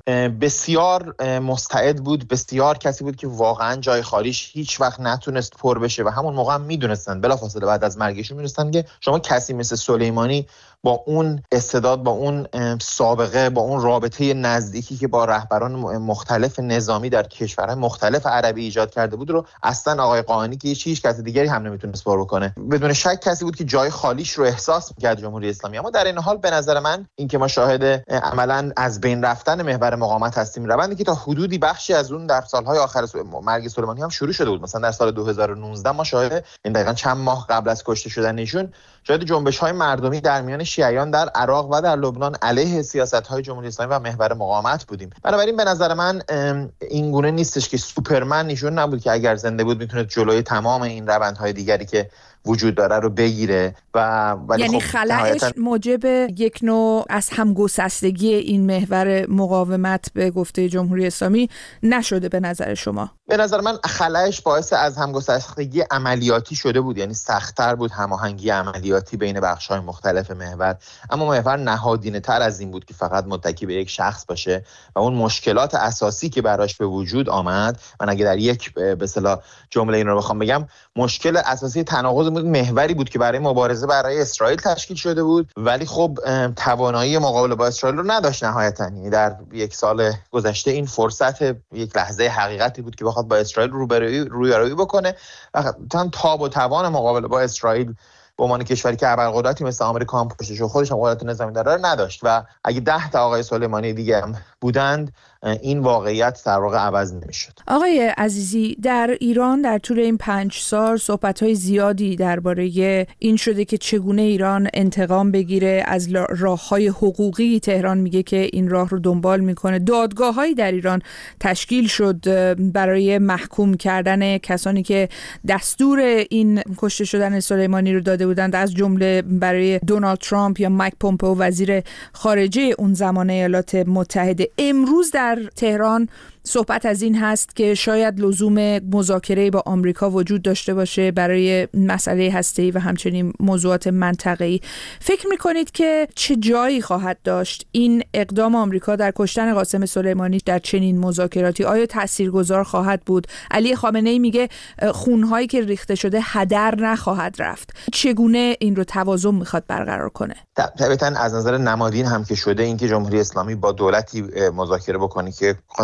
بسیار مستعد بود، بسیار کسی بود که واقعا جای خالیش هیچ وقت نتونست پر بشه و همون موقع هم میدونستن، بلافاصله بعد از مرگش میدونستن که شما کسی مثل سلیمانی با اون استعداد، با اون سابقه، با اون رابطه نزدیکی که با رهبران مختلف نظامی در کشورهای مختلف عربی ایجاد کرده بود رو اصلا آقای قائنی که هیچ کس دیگری هم نمیتونست پر بکنه. بدون شک کسی بود که جای خالیش رو احساس می‌کرد جمهوری اسلامی. اما در این حال به نظر من این که ما شاهد عملاً از بین رفتن محور مقاومت هستیم، روندی که تا حدودی بخشی از اون در سالهای آخر مرگ سلیمانی هم شروع شده بود. مثلا در سال 2019 ما شاهد این دقیقاً چند ماه قبل از کشته شدن ایشون شاید جنبش‌های مردمی در میان شیعیان در عراق و در لبنان علیه سیاست‌های جمهوری اسلامی و محور مقاومت بودیم. بنابراین به نظر من این گونه نیستش که سوپرمن نشون نبود که اگر زنده بود میتونه جلوی تمام این روندهای دیگری که وجود داره رو بگیره و یعنی خب خلأش موجب یک نوع از همگسستگی این محور مقاومت به گفته جمهوری اسلامی نشده به نظر شما؟ به نظر من خلأش باعث از همگسستگی عملیاتی شده بود، یعنی سخت‌تر بود هماهنگی عملیاتی بین بخش‌های مختلف محور، اما محور نهادینه‌تر از این بود که فقط متکی به یک شخص باشه و اون مشکلات اساسی که براش به وجود آمد، من اگه در یک به اصطلاح جمله این رو بخوام بگم، مشکل اساسی تناقض محوری بود که برای مبارزه برای اسرائیل تشکیل شده بود، ولی خب توانایی مقابله با اسرائیل رو نداشت نهایتاً. یعنی در یک سال گذشته این فرصت یک لحظه حقیقتی بود که بخواد با اسرائیل رویارویی بکنه و تاب و توان مقابله با اسرائیل به عنوان کشوری که ابرقدرتی مثل آمریکا هم پشتش و خودش هم قدرت نظامی داره نداشت و اگه 10 تا آقای سلیمانی دیگه هم بودند این واقعیت در واقع عوض نمی‌شد. آقای عزیزی، در ایران در طول این 5 سال صحبت‌های زیادی درباره این شده که چگونه ایران انتقام بگیره از راه‌های حقوقی. تهران میگه که این راه رو دنبال میکنه. دادگاه‌هایی در ایران تشکیل شد برای محکوم کردن کسانی که دستور این کشته شدن سلیمانی رو داده بودند، از جمله برای دونالد ترامپ یا مایک پومپئو وزیر خارجه اون زمان ایالات متحده. امروز در تهران صحبت از این هست که شاید لزوم مذاکره با آمریکا وجود داشته باشه برای مسئله هسته‌ای و همچنین موضوعات منطقه‌ای. فکر می‌کنید که چه جایی خواهد داشت این اقدام آمریکا در کشتن قاسم سلیمانی در چنین مذاکراتی؟ آیا تاثیرگذار خواهد بود؟ علی خامنه‌ای میگه خون‌هایی که ریخته شده هدر نخواهد رفت. چگونه این رو توازن می‌خواد برقرار کنه؟ طبعاً از نظر نمادین هم که شده، اینکه جمهوری اسلامی با دولتی مذاکره بکنه که قاسم سلیمانی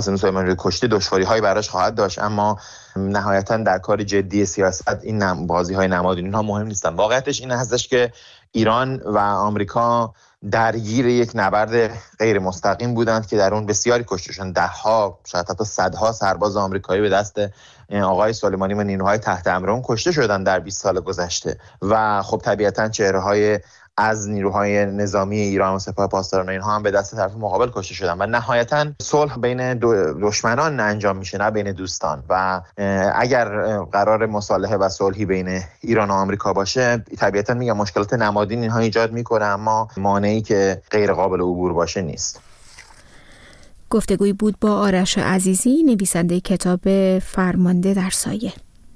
سناریو کشته دشواری‌هایی براش خواهد داشت، اما نهایتاً در کار جدی سیاست این بازی‌های نمادین اینها مهم نیستن. واقعیتش این هستش که ایران و آمریکا درگیر یک نبرد غیر مستقیم بودند که در اون بسیاری کشته شدند. ده‌ها شاید حتی صدها سرباز آمریکایی به دست آقای سلیمانی و نیروهای تحت امر اون کشته شدند در 20 سال گذشته و خب طبیعتاً چهره‌های از نیروهای نظامی ایران و سپاه پاسداران اینها هم به دست طرف مقابل کشته شدن و نهایتاً صلح بین دشمنان انجام میشه نه بین دوستان. و اگر قرار مصالحه و صلحی بین ایران و آمریکا باشه طبیعتاً میگم مشکلات نمادین اینها ایجاد میکنه، اما مانعی که غیر قابل عبور باشه نیست. گفتگوی بود با آرش عزیزی، نویسنده کتاب فرمانده در سایه.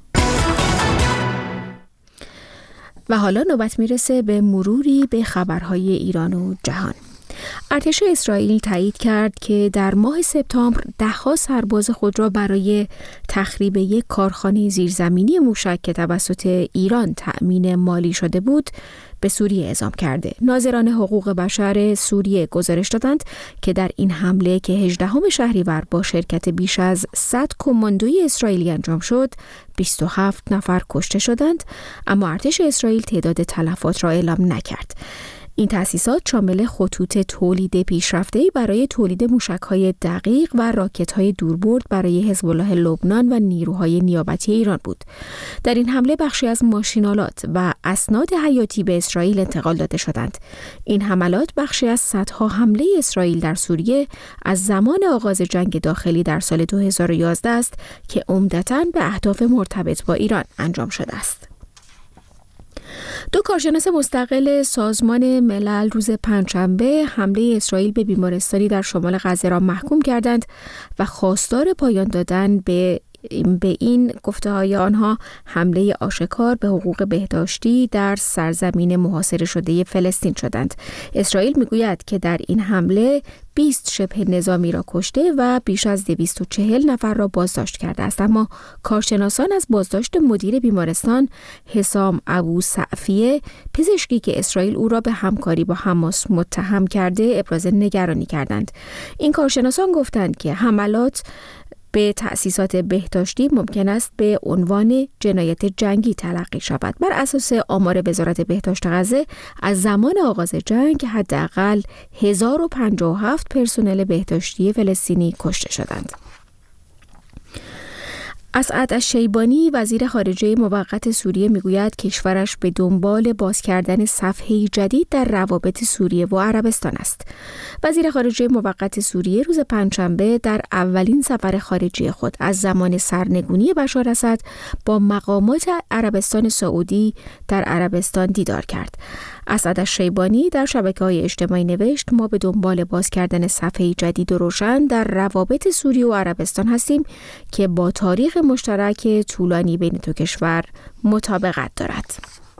و حالا نوبت میرسه به مروری به خبرهای ایران و جهان. ارتش اسرائیل تایید کرد که در ماه سپتامبر 10 سرباز خود را برای تخریب یک کارخانه زیرزمینی موشک که توسط ایران تأمین مالی شده بود به سوریه اعزام کرده. ناظران حقوق بشر سوریه گزارش دادند که در این حمله که 18 شهریور با شرکت بیش از 100 کماندوی اسرائیلی انجام شد، 27 نفر کشته شدند، اما ارتش اسرائیل تعداد تلفات را اعلام نکرد. این تأسیسات شامل خطوط تولید پیشرفته‌ای برای تولید موشک‌های دقیق و راکت‌های دوربرد برای حزب الله لبنان و نیروهای نیابتی ایران بود. در این حمله بخشی از ماشین‌آلات و اسناد حیاتی به اسرائیل انتقال داده شدند. این حملات بخشی از صدها حمله اسرائیل در سوریه از زمان آغاز جنگ داخلی در سال 2011 است که عمدتاً به اهداف مرتبط با ایران انجام شده است. 2 کارشناس مستقل سازمان ملل روز پنجشنبه حمله اسرائیل به بیمارستانی در شمال غزه را محکوم کردند و خواستار پایان دادن به این گفته‌های آنها حمله آشکار به حقوق بهداشتی در سرزمین محاصره شده فلسطین شدند. اسرائیل میگوید که در این حمله 20 شبه نظامی را کشته و بیش از 240 نفر را بازداشت کرده است، اما کارشناسان از بازداشت مدیر بیمارستان حسام ابو سعفیه، پزشکی که اسرائیل او را به همکاری با حماس متهم کرده، ابراز نگرانی کردند. این کارشناسان گفتند که حملات به تأسیسات بهداشتی ممکن است به عنوان جنایت جنگی تلقی شود. بر اساس آمار وزارت بهداشت غزه از زمان آغاز جنگ حداقل 1057 پرسنل بهداشتی فلسطینی کشته شدند. اسعد الشیبانی وزیر خارجه موقت سوریه میگوید کشورش به دنبال باز کردن صفحه‌ای جدید در روابط سوریه و عربستان است. وزیر خارجه موقت سوریه روز پنجشنبه در اولین سفر خارجی خود از زمان سرنگونی بشار اسد با مقامات عربستان سعودی در عربستان دیدار کرد. اسعد الشیبانی در شبکه‌های اجتماعی نوشت ما به دنبال باز کردن صفحه‌ای جدید و روشن در روابط سوریه و عربستان هستیم که با تاریخ مشترک طولانی بین دو کشور مطابقت دارد.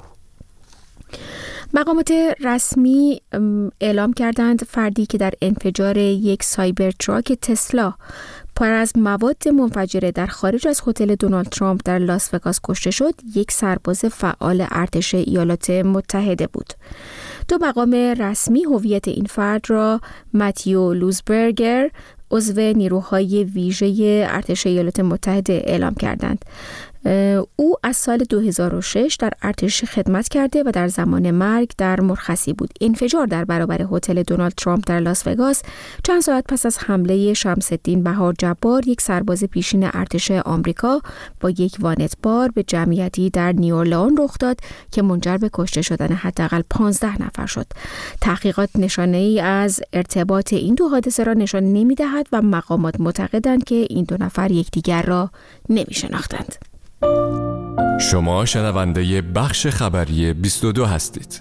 مقامات رسمی اعلام کردند فردی که در انفجار یک سایبر تراک تسلا پر از مواد منفجره در خارج از هتل دونالد ترامپ در لاس وگاس کشته شد، یک سرباز فعال ارتش ایالات متحده بود. 2 مقام رسمی هویت این فرد را متیو لوزبرگر، عضو نیروهای ویژه ارتش ایالات متحده اعلام کردند. او از سال 2006 در ارتش خدمت کرده و در زمان مرگ در مرخصی بود. انفجار در برابر هتل دونالد ترامپ در لاس وگاس چند ساعت پس از حمله شمس الدین بهار جبار، یک سرباز پیشین ارتش آمریکا با یک وانت بار به جمعیتی در نیورلئون رخ داد که منجر به کشته شدن حداقل 15 نفر شد. تحقیقات نشانه‌ای از ارتباط این 2 حادثه را نشان نمی‌دهد و مقامات معتقدند که این 2 نفر یکدیگر را نمی‌شناختند. شما شنونده بخش خبری 22 هستید.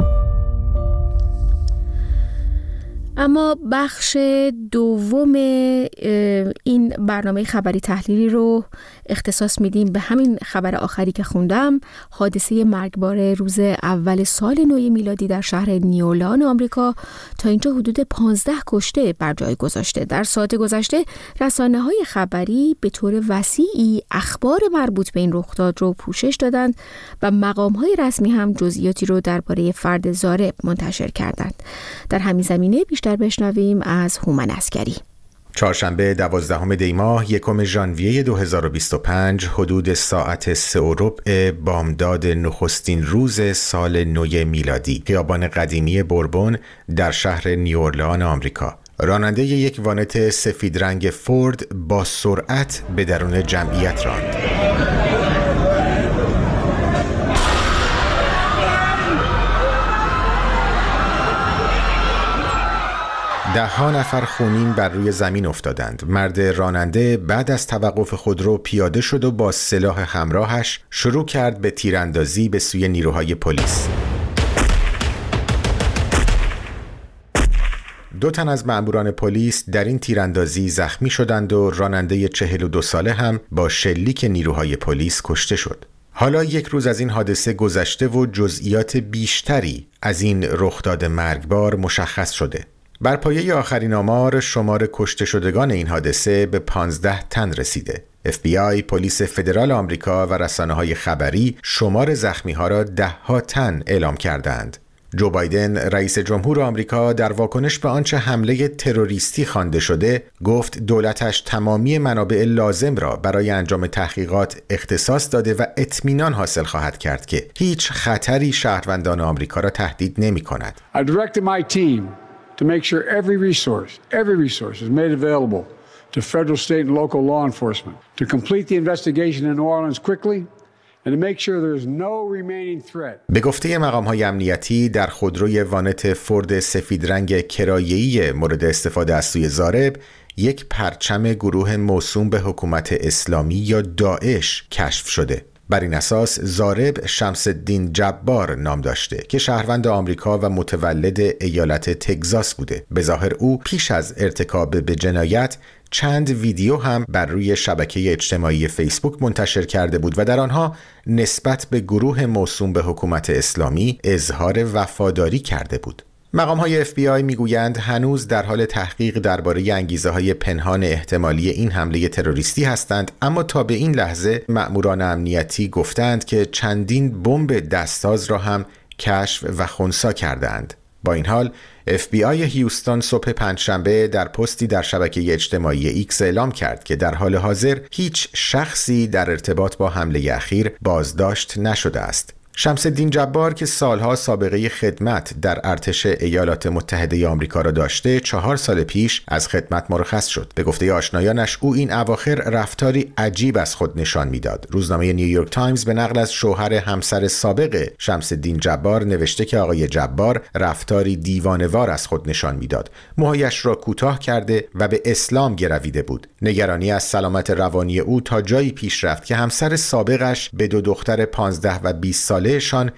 اما بخش دوم این برنامه خبری تحلیلی رو اختصاص میدیم به همین خبر آخری که خوندم، حادثه مرگبار روز اول سال نو میلادی در شهر نیورلئون آمریکا. تا اینجا حدود 15 کشته بر جای گذاشته. در ساعت گذشته رسانه‌های خبری به طور وسیعی اخبار مربوط به این رخداد رو پوشش دادند و مقام‌های رسمی هم جزئیاتی رو درباره فرد ضارب منتشر کردند. در همین زمینه بیشتر بشنویم از هومن عسکری. چهارشنبه 12 دی ماه 1 ژانویه 2025 حدود ساعت 3:15 بامداد نخستین روز سال نو میلادی، خیابان قدیمی بوربون در شهر نیواورلان آمریکا، راننده یک وانت سفید رنگ فورد با سرعت به درون جمعیت راند. ده‌ها نفر خونین بر روی زمین افتادند. مرد راننده بعد از توقف خودرو پیاده شد و با سلاح همراهش شروع کرد به تیراندازی به سوی نیروهای پلیس. 2 تن از مأموران پلیس در این تیراندازی زخمی شدند و راننده 42 ساله هم با شلیک نیروهای پلیس کشته شد. حالا 1 روز از این حادثه گذشته و جزئیات بیشتری از این رخداد مرگبار مشخص شده. بر پایه آخرین آمار شمار کشته شدگان این حادثه به 15 تن رسیده. FBI، پلیس فدرال آمریکا و رسانه‌های خبری شمار زخمی‌ها را 10 تن اعلام کردند. جو بایدن رئیس جمهور آمریکا در واکنش به آنچه حمله تروریستی خوانده شده گفت دولتش تمامی منابع لازم را برای انجام تحقیقات اختصاص داده و اطمینان حاصل خواهد کرد که هیچ خطری شهروندان آمریکا را تهدید نمی‌کند. I directed my team to make sure every resource is made available to federal, state, and local law enforcement to complete the investigation in New Orleans quickly and to make sure there is no remaining threat. به گفته مقام‌های امنیتی در خودروی وانت فورد سفید رنگ کرایه‌ای مورد استفاده از سوی ضارب یک پرچم گروه موسوم به حکومت اسلامی یا داعش کشف شده. بر این اساس ضارب شمس الدین جبار نام داشته که شهروند آمریکا و متولد ایالت تگزاس بوده. به ظاهر او پیش از ارتکاب به جنایت چند ویدیو هم بر روی شبکه اجتماعی فیسبوک منتشر کرده بود و در آنها نسبت به گروه موسوم به حکومت اسلامی اظهار وفاداری کرده بود. مقام‌های FBI میگویند هنوز در حال تحقیق درباره انگیزه‌های پنهان احتمالی این حمله تروریستی هستند، اما تا به این لحظه مأموران امنیتی گفتند که چندین بمب دستساز را هم کشف و خنثی کردند. با این حال FBI هیوستون صبح پنجشنبه در پستی در شبکه اجتماعی ایکس اعلام کرد که در حال حاضر هیچ شخصی در ارتباط با حمله اخیر بازداشت نشده است. شمس الدین جبار که سالها سابقه خدمت در ارتش ایالات متحده آمریکا را داشته 4 سال پیش از خدمت مرخص شد. به گفته آشنایانش او این اواخر رفتاری عجیب از خود نشان میداد. روزنامه نیویورک تایمز به نقل از شوهر همسر سابق شمس الدین جبار نوشته که آقای جبار رفتاری دیوانه‌وار از خود نشان میداد. موهایش را کوتاه کرده و به اسلام گرویده بود. نگرانی از سلامت روانی او تا جایی پیش رفت که همسر سابقش به 2 دختر 15 و 20 ساله‌شان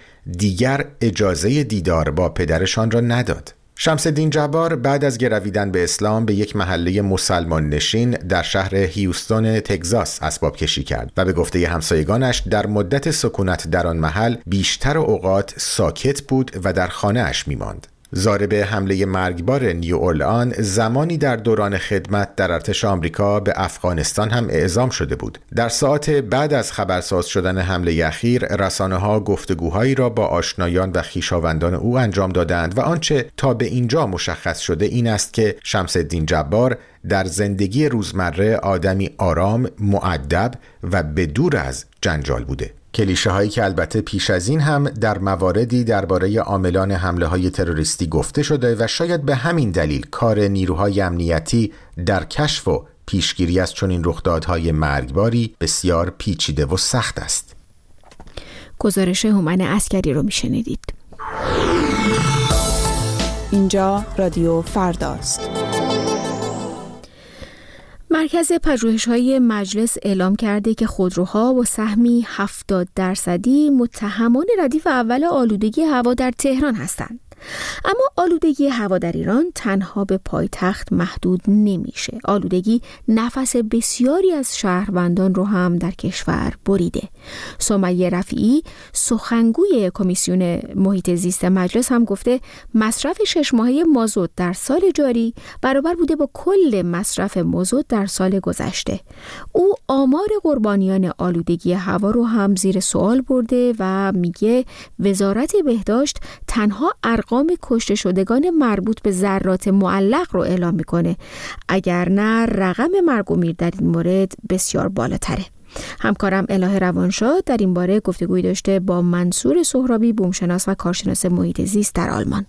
دیگر اجازه دیدار با پدرشان را نداد. شمس الدین جبار بعد از گرویدن به اسلام به یک محله مسلمان نشین در شهر هیوستون تگزاس اسباب کشی کرد و به گفته همسایگانش در مدت سکونت در آن محل بیشتر اوقات ساکت بود و در خانه اش می‌ماند. ضارب حمله مرگبار نیواورلان زمانی در دوران خدمت در ارتش آمریکا به افغانستان هم اعزام شده بود. در ساعات بعد از خبرساز شدن حمله اخیر رسانه‌ها گفتگوهایی را با آشنایان و خویشاوندان او انجام دادند و آنچه تا به اینجا مشخص شده این است که شمس الدین جبار در زندگی روزمره آدمی آرام، مؤدب و بدور از جنجال بوده. کلیشه هایی که البته پیش از این هم در مواردی درباره عاملان حمله های تروریستی گفته شده و شاید به همین دلیل کار نیروهای امنیتی در کشف و پیشگیری از چنین رخدادهای مرگباری بسیار پیچیده و سخت است. گزارش هومن عسکری رو میشنیدید. اینجا رادیو فرداست. مرکز پژوهش‌های مجلس اعلام کرده که خودروها با سهمی 70% متهمان ردیف اول آلودگی هوا در تهران هستند. اما آلودگی هوا در ایران تنها به پایتخت محدود نمیشه. آلودگی نفس بسیاری از شهروندان رو هم در کشور بریده. سمیه رفیعی سخنگوی کمیسیون محیط زیست مجلس هم گفته مصرف 6 ماهه مازوت در سال جاری برابر بوده با کل مصرف مازوت در سال گذشته. او آمار قربانیان آلودگی هوا رو هم زیر سوال برده و میگه وزارت بهداشت تنها ارقام ارقام کشته شدگان مربوط به ذرات معلق رو اعلام میکنه، اگر نه رقم مرگ و میر در این مورد بسیار بالاتره. همکارم الهه روانشاد در این باره گفتگوی داشته با منصور سهرابی، بومشناس و کارشناس محیط زیست در آلمان.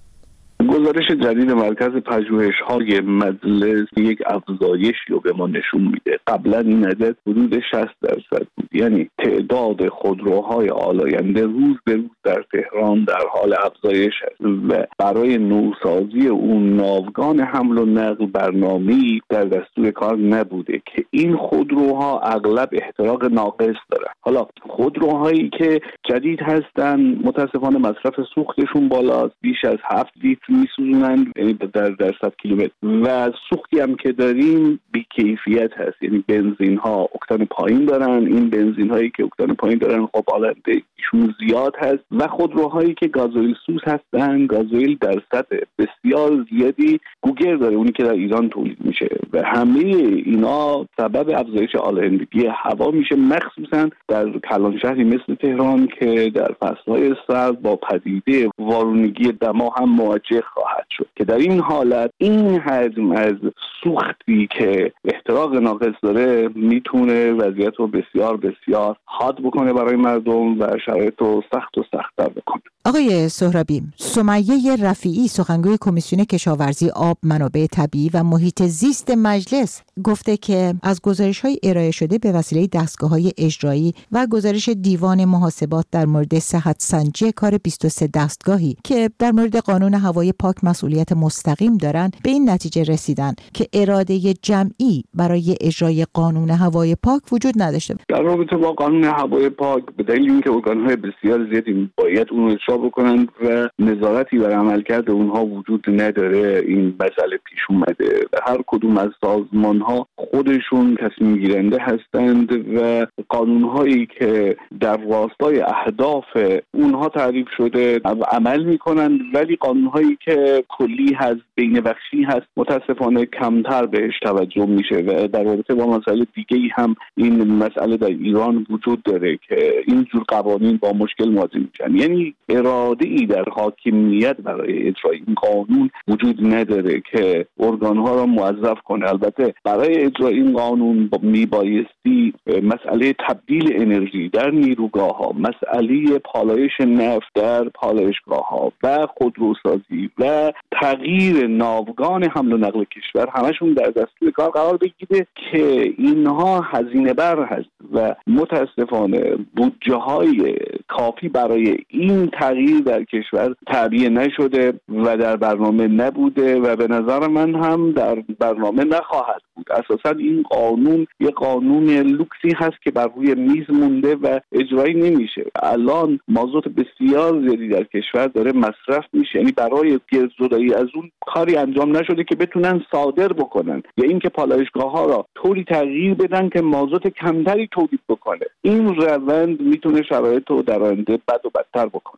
گزارش جدید مرکز پژوهش‌های مجلس یک افزایشی رو به ما نشون میده. قبلا این عدد حدود 60% بود، یعنی تعداد خودروهای آلاینده روز به روز در تهران در حال افزایش است و برای نوسازی اون ناوگان حمل و نقل برنامه‌ای در دستور کار نبوده که این خودروها اغلب احتراق ناقص دارن. حالا خودروهایی که جدید هستن متاسفانه مصرف سوختشون بالاست، بیش از 7 لیتر میسوزونن، یعنی در 100 کیلومتر، و سوختی هم که داریم بی‌کیفیت هست، یعنی بنزین ها اکتان پایین دارن. این بنزین هایی که اکتان پایین دارن خب آلندگیشون زیاد هست و خودروهایی که گازوئیل سوز هستن گازوئیل درصد بسیار زیادی گوگر داره، اونی که در ایران تولید میشه و همه اینا سبب افزایش آلودگی هوا میشه، مخصوصا در کلان شهری مثل تهران که در فصلهای سرد با پدیده وارونگی دما هم مواجه خواهد شد که در این حالت این حجم از سوختی که احتراق ناقص داره میتونه وضعیت رو بسیار بسیار حاد بکنه برای مردم و شرایط رو سخت و سخت‌تر بکنه. آقای سهرابی، سمیه رفیعی سخنگوی کمیسیون کشاورزی، آب، منابع طبیعی و محیط زیست مجلس گفته که از گزارش‌های ارائه شده به وسیله دستگاه‌های اجرایی و گزارش دیوان محاسبات در مورد صحت سنجی کار 23 دستگاهی که در مورد قانون هوای پاک مسئولیت مستقیم دارند به این نتیجه رسیدن که اراده جمعی برای اجرای قانون هوای پاک وجود نداشته. در رابطه با قانون هوای پاک به دلیل اینکه ارگان‌های بسیار زیادی باید اون رو اجرا بکنن و نظارتی بر عملکرد اونها وجود نداره، این مسئله پیش اومده و هر کدوم از سازمان‌ها خودشون تصمیم گیرنده هستند و قانون‌هایی که در راستای اهداف اونها تعریف شده عمل می‌کنند، ولی قانون‌هایی که کلی هست، بین بخشی هست، متاسفانه کمتر بهش توجه میشه و در رابطه با مسائل دیگه‌ای هم این مسئله در ایران وجود داره که این جور قوانین با مشکل مواجه میشن. یعنی اراده‌ای در حاکمیت برای اجرای این قانون وجود نداره که ارگان‌ها را موظف کنه. البته برای اجرای این قانون میبایستی مسئله تبدیل انرژی در نیروگاه‌ها، مسئله پالایش نفت در پالایشگاه‌ها و خودروسازی و تغییر ناوگان حمل و نقل کشور همشون در دستور کار قرار بگیره که اینها هزینه بر هست و متاسفانه بودجه‌های کافی برای این تغییر در کشور تعبیه نشده و در برنامه نبوده و به نظر من هم در برنامه نخواهد بود. اساساً این قانون یک قانون لوکسی هست که بر روی میز مونده و اجرایی نمیشه. الان مازوت بسیار زیادی در کشور داره مصرف میشه، یعنی برای گرزدایی از اون کاری انجام نشده که بتونن صادر بکنن یا اینکه پالایشگاه‌ها را طوری تغییر بدن که مازوت کمتری تولید بکنه. این روند میتونه شرایط رو در آینده بد و بدتر بکنه.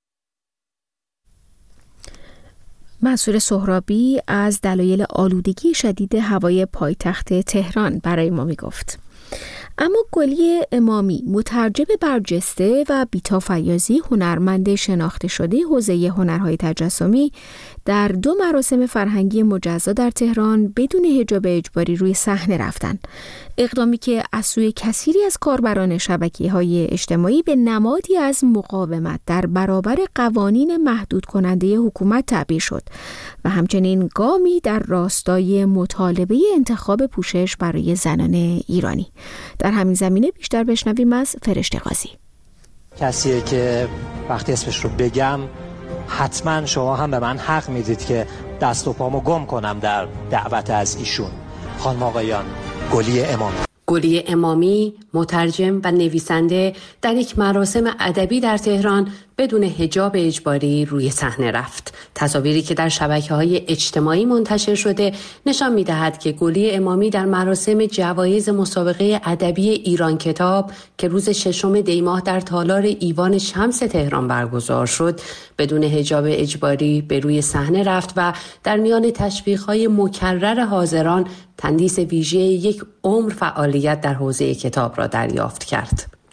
منصور سهرابی از دلایل آلودگی شدید هوای پایتخت تهران برای ما میگفت. اما گلی امامی، مترجم برجسته و بیتا فیاضی، هنرمند شناخته شده حوزه هنرهای تجسمی، در 2 مراسم فرهنگی مجزا در تهران بدون حجاب اجباری روی صحنه رفتن. اقدامی که از سوی کثیری از کاربران شبکه‌های اجتماعی به نمادی از مقاومت در برابر قوانین محدود کننده حکومت تعبیر شد و همچنین گامی در راستای مطالبه انتخاب پوشش برای زنان ایرانی. در همین زمینه بیشتر بشنویم از فرشته قاضی. کسیه که وقتی اسمش رو بگم حتما شما هم به من حق میدید که دست و پامو گم کنم در دعوت از ایشون. خانم آقایان، گلی امامی. گلی امامی، مترجم و نویسنده، در یک مراسم ادبی در تهران بدون حجاب اجباری روی صحنه رفت. تصاویری که در شبکه‌های اجتماعی منتشر شده نشان می‌دهد که گلی امامی در مراسم جوایز مسابقه ادبی ایران کتاب که روز 6 دی ماه در تالار ایوان شمس تهران برگزار شد، بدون حجاب اجباری به روی صحنه رفت و در میان تشویق‌های مکرر حاضران تندیس ویژه یک عمر فعالیت در حوزه کتاب را دریافت کرد.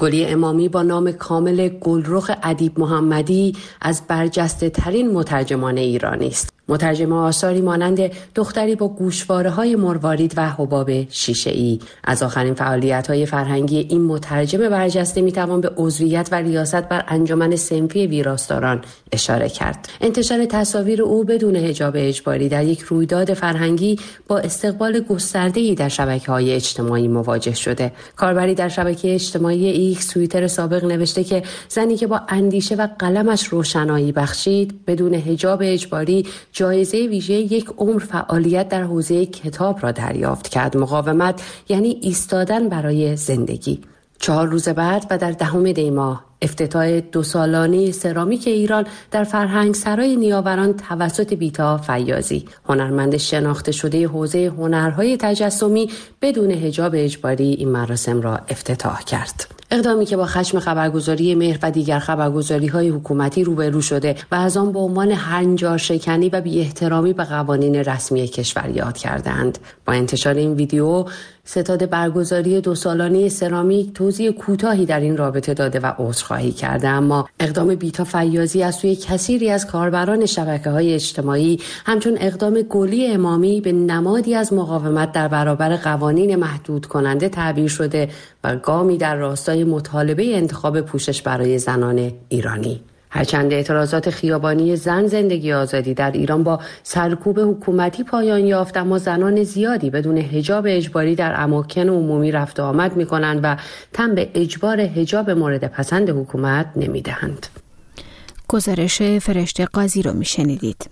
گلی امامی با نام کامل گلرخ ادیب محمدی از برجسته ترین مترجمان ایرانی است. مترجم آثاری مانند دختری با گوشواره‌های مروارید و حباب شیشه‌ای. از آخرین فعالیت‌های فرهنگی این مترجم برجسته می‌توان به عضویت و ریاست بر انجمن صنفی ویراستاران اشاره کرد. انتشار تصاویر او بدون حجاب اجباری در یک رویداد فرهنگی با استقبال گسترده‌ای در شبکه‌های اجتماعی مواجه شده. کاربری در شبکه اجتماعی ایکس توییتر سابق نوشته که زنی که با اندیشه و قلمش روشنایی بخشید بدون حجاب اجباری جایزه ویژه یک عمر فعالیت در حوزه کتاب را دریافت کرد. مقاومت یعنی ایستادن برای زندگی. 4 روز بعد و در 10 دی ماه افتتاح 2 سالانه سرامیک ایران در فرهنگ سرای نیاوران توسط بیتا فیاضی، هنرمند شناخته شده حوزه هنرهای تجسمی، بدون حجاب اجباری این مراسم را افتتاح کرد. اقدامی که با خشم خبرگزاری مهر و دیگر خبرگزاری‌های حکومتی روبرو شده و از آن به عنوان هنجارشکنی و بی‌احترامی به قوانین رسمی کشور یاد کردند. با انتشار این ویدیو، ستاد برگزاری 2 سالانه سرامیک توضیح کوتاهی در این رابطه داده و عذرخواهی کرده، اما اقدام بیتا فیاضی از سوی کثیری از کاربران شبکه‌های اجتماعی همچون اقدام گلی امامی به نمادی از مقاومت در برابر قوانین محدود کننده تعبیر شده و گامی در راستای مطالبه انتخاب پوشش برای زنان ایرانی. هرچند اعتراضات خیابانی زن زندگی آزادی در ایران با سرکوب حکومتی پایان یافت، اما زنان زیادی بدون حجاب اجباری در اماکن عمومی رفت و آمد می‌کنند و تن به اجبار حجاب مورد پسند حکومت نمی‌دهند. گزارش فرشته قاضی رو می‌شنیدید.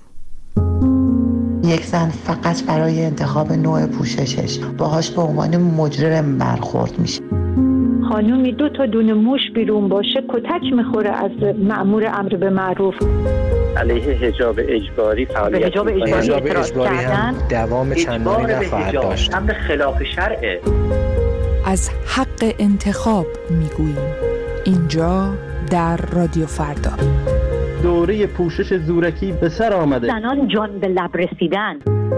یک زن فقط برای انتخاب نوع پوششش باهاش به عنوان مجرم برخورد میشه. خانومی 2 تا دونه موش بیرون باشه کتک میخوره از مأمور امر به معروف. علیه حجاب اجباری فعالیت حجاب اجباری هم دوام چندانی نخواهد داشت. امر خلاف شرعه. از حق انتخاب میگوییم اینجا در رادیو فردا. دوره پوشش زورکی به سر آمده. زنان جان به لب رسیدن.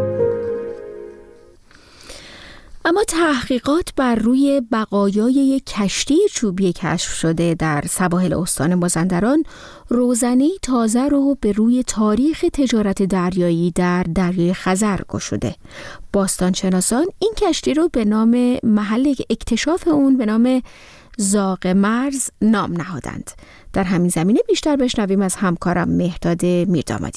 اما تحقیقات بر روی بقایای یک کشتی چوبی کشف شده در سواحل استان مازندران روزنه‌ای تازه رو به روی تاریخ تجارت دریایی در دریای خزر گشوده. باستانشناسان این کشتی رو به نام محل اکتشاف اون به نام زاغمرز نام نهادند. در همین زمینه بیشتر بشنویم از همکارم مهرداد میردامادی.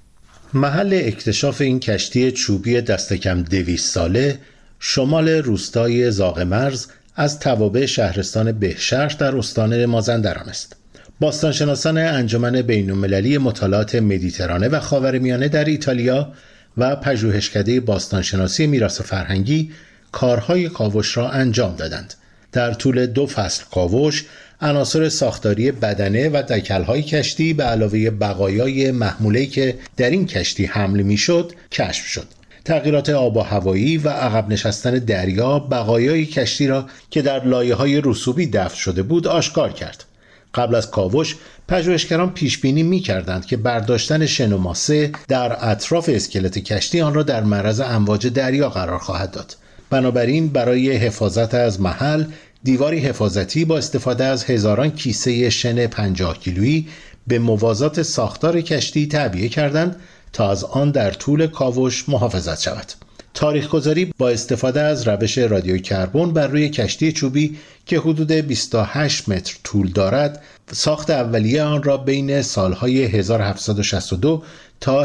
محل اکتشاف این کشتی چوبی دست کم 200 ساله شمال روستای زاغمرز از توابع شهرستان بهشهر در استان مازندران است. باستانشناسان انجمن بین‌المللی مطالعات مدیترانه و خاورمیانه در ایتالیا و پژوهشکده باستانشناسی میراث فرهنگی کارهای کاوش را انجام دادند. در طول 2 فصل کاوش، عناصر ساختاری بدنه و دکل‌های کشتی به علاوه بقایای محموله‌ای که در این کشتی حمل می‌شد کشف شد. تغییرات آب و هوایی و عقب نشستن دریا بقایای کشتی را که در لایه‌های رسوبی دفن شده بود آشکار کرد. قبل از کاوش پژوهشگران پیشبینی می‌کردند که برداشتن شن و ماسه در اطراف اسکلت کشتی آن را در معرض امواج دریا قرار خواهد داد. بنابراین برای حفاظت از محل دیواری حفاظتی با استفاده از هزاران کیسه شن 50 کیلویی به موازات ساختار کشتی تعبیه کردند تا از آن در طول کاوش محافظت شود. تاریخ‌گذاری با استفاده از روش رادیوی کربن بر روی کشتی چوبی که حدود 28 متر طول دارد، ساخت اولیه آن را بین سالهای 1762 تا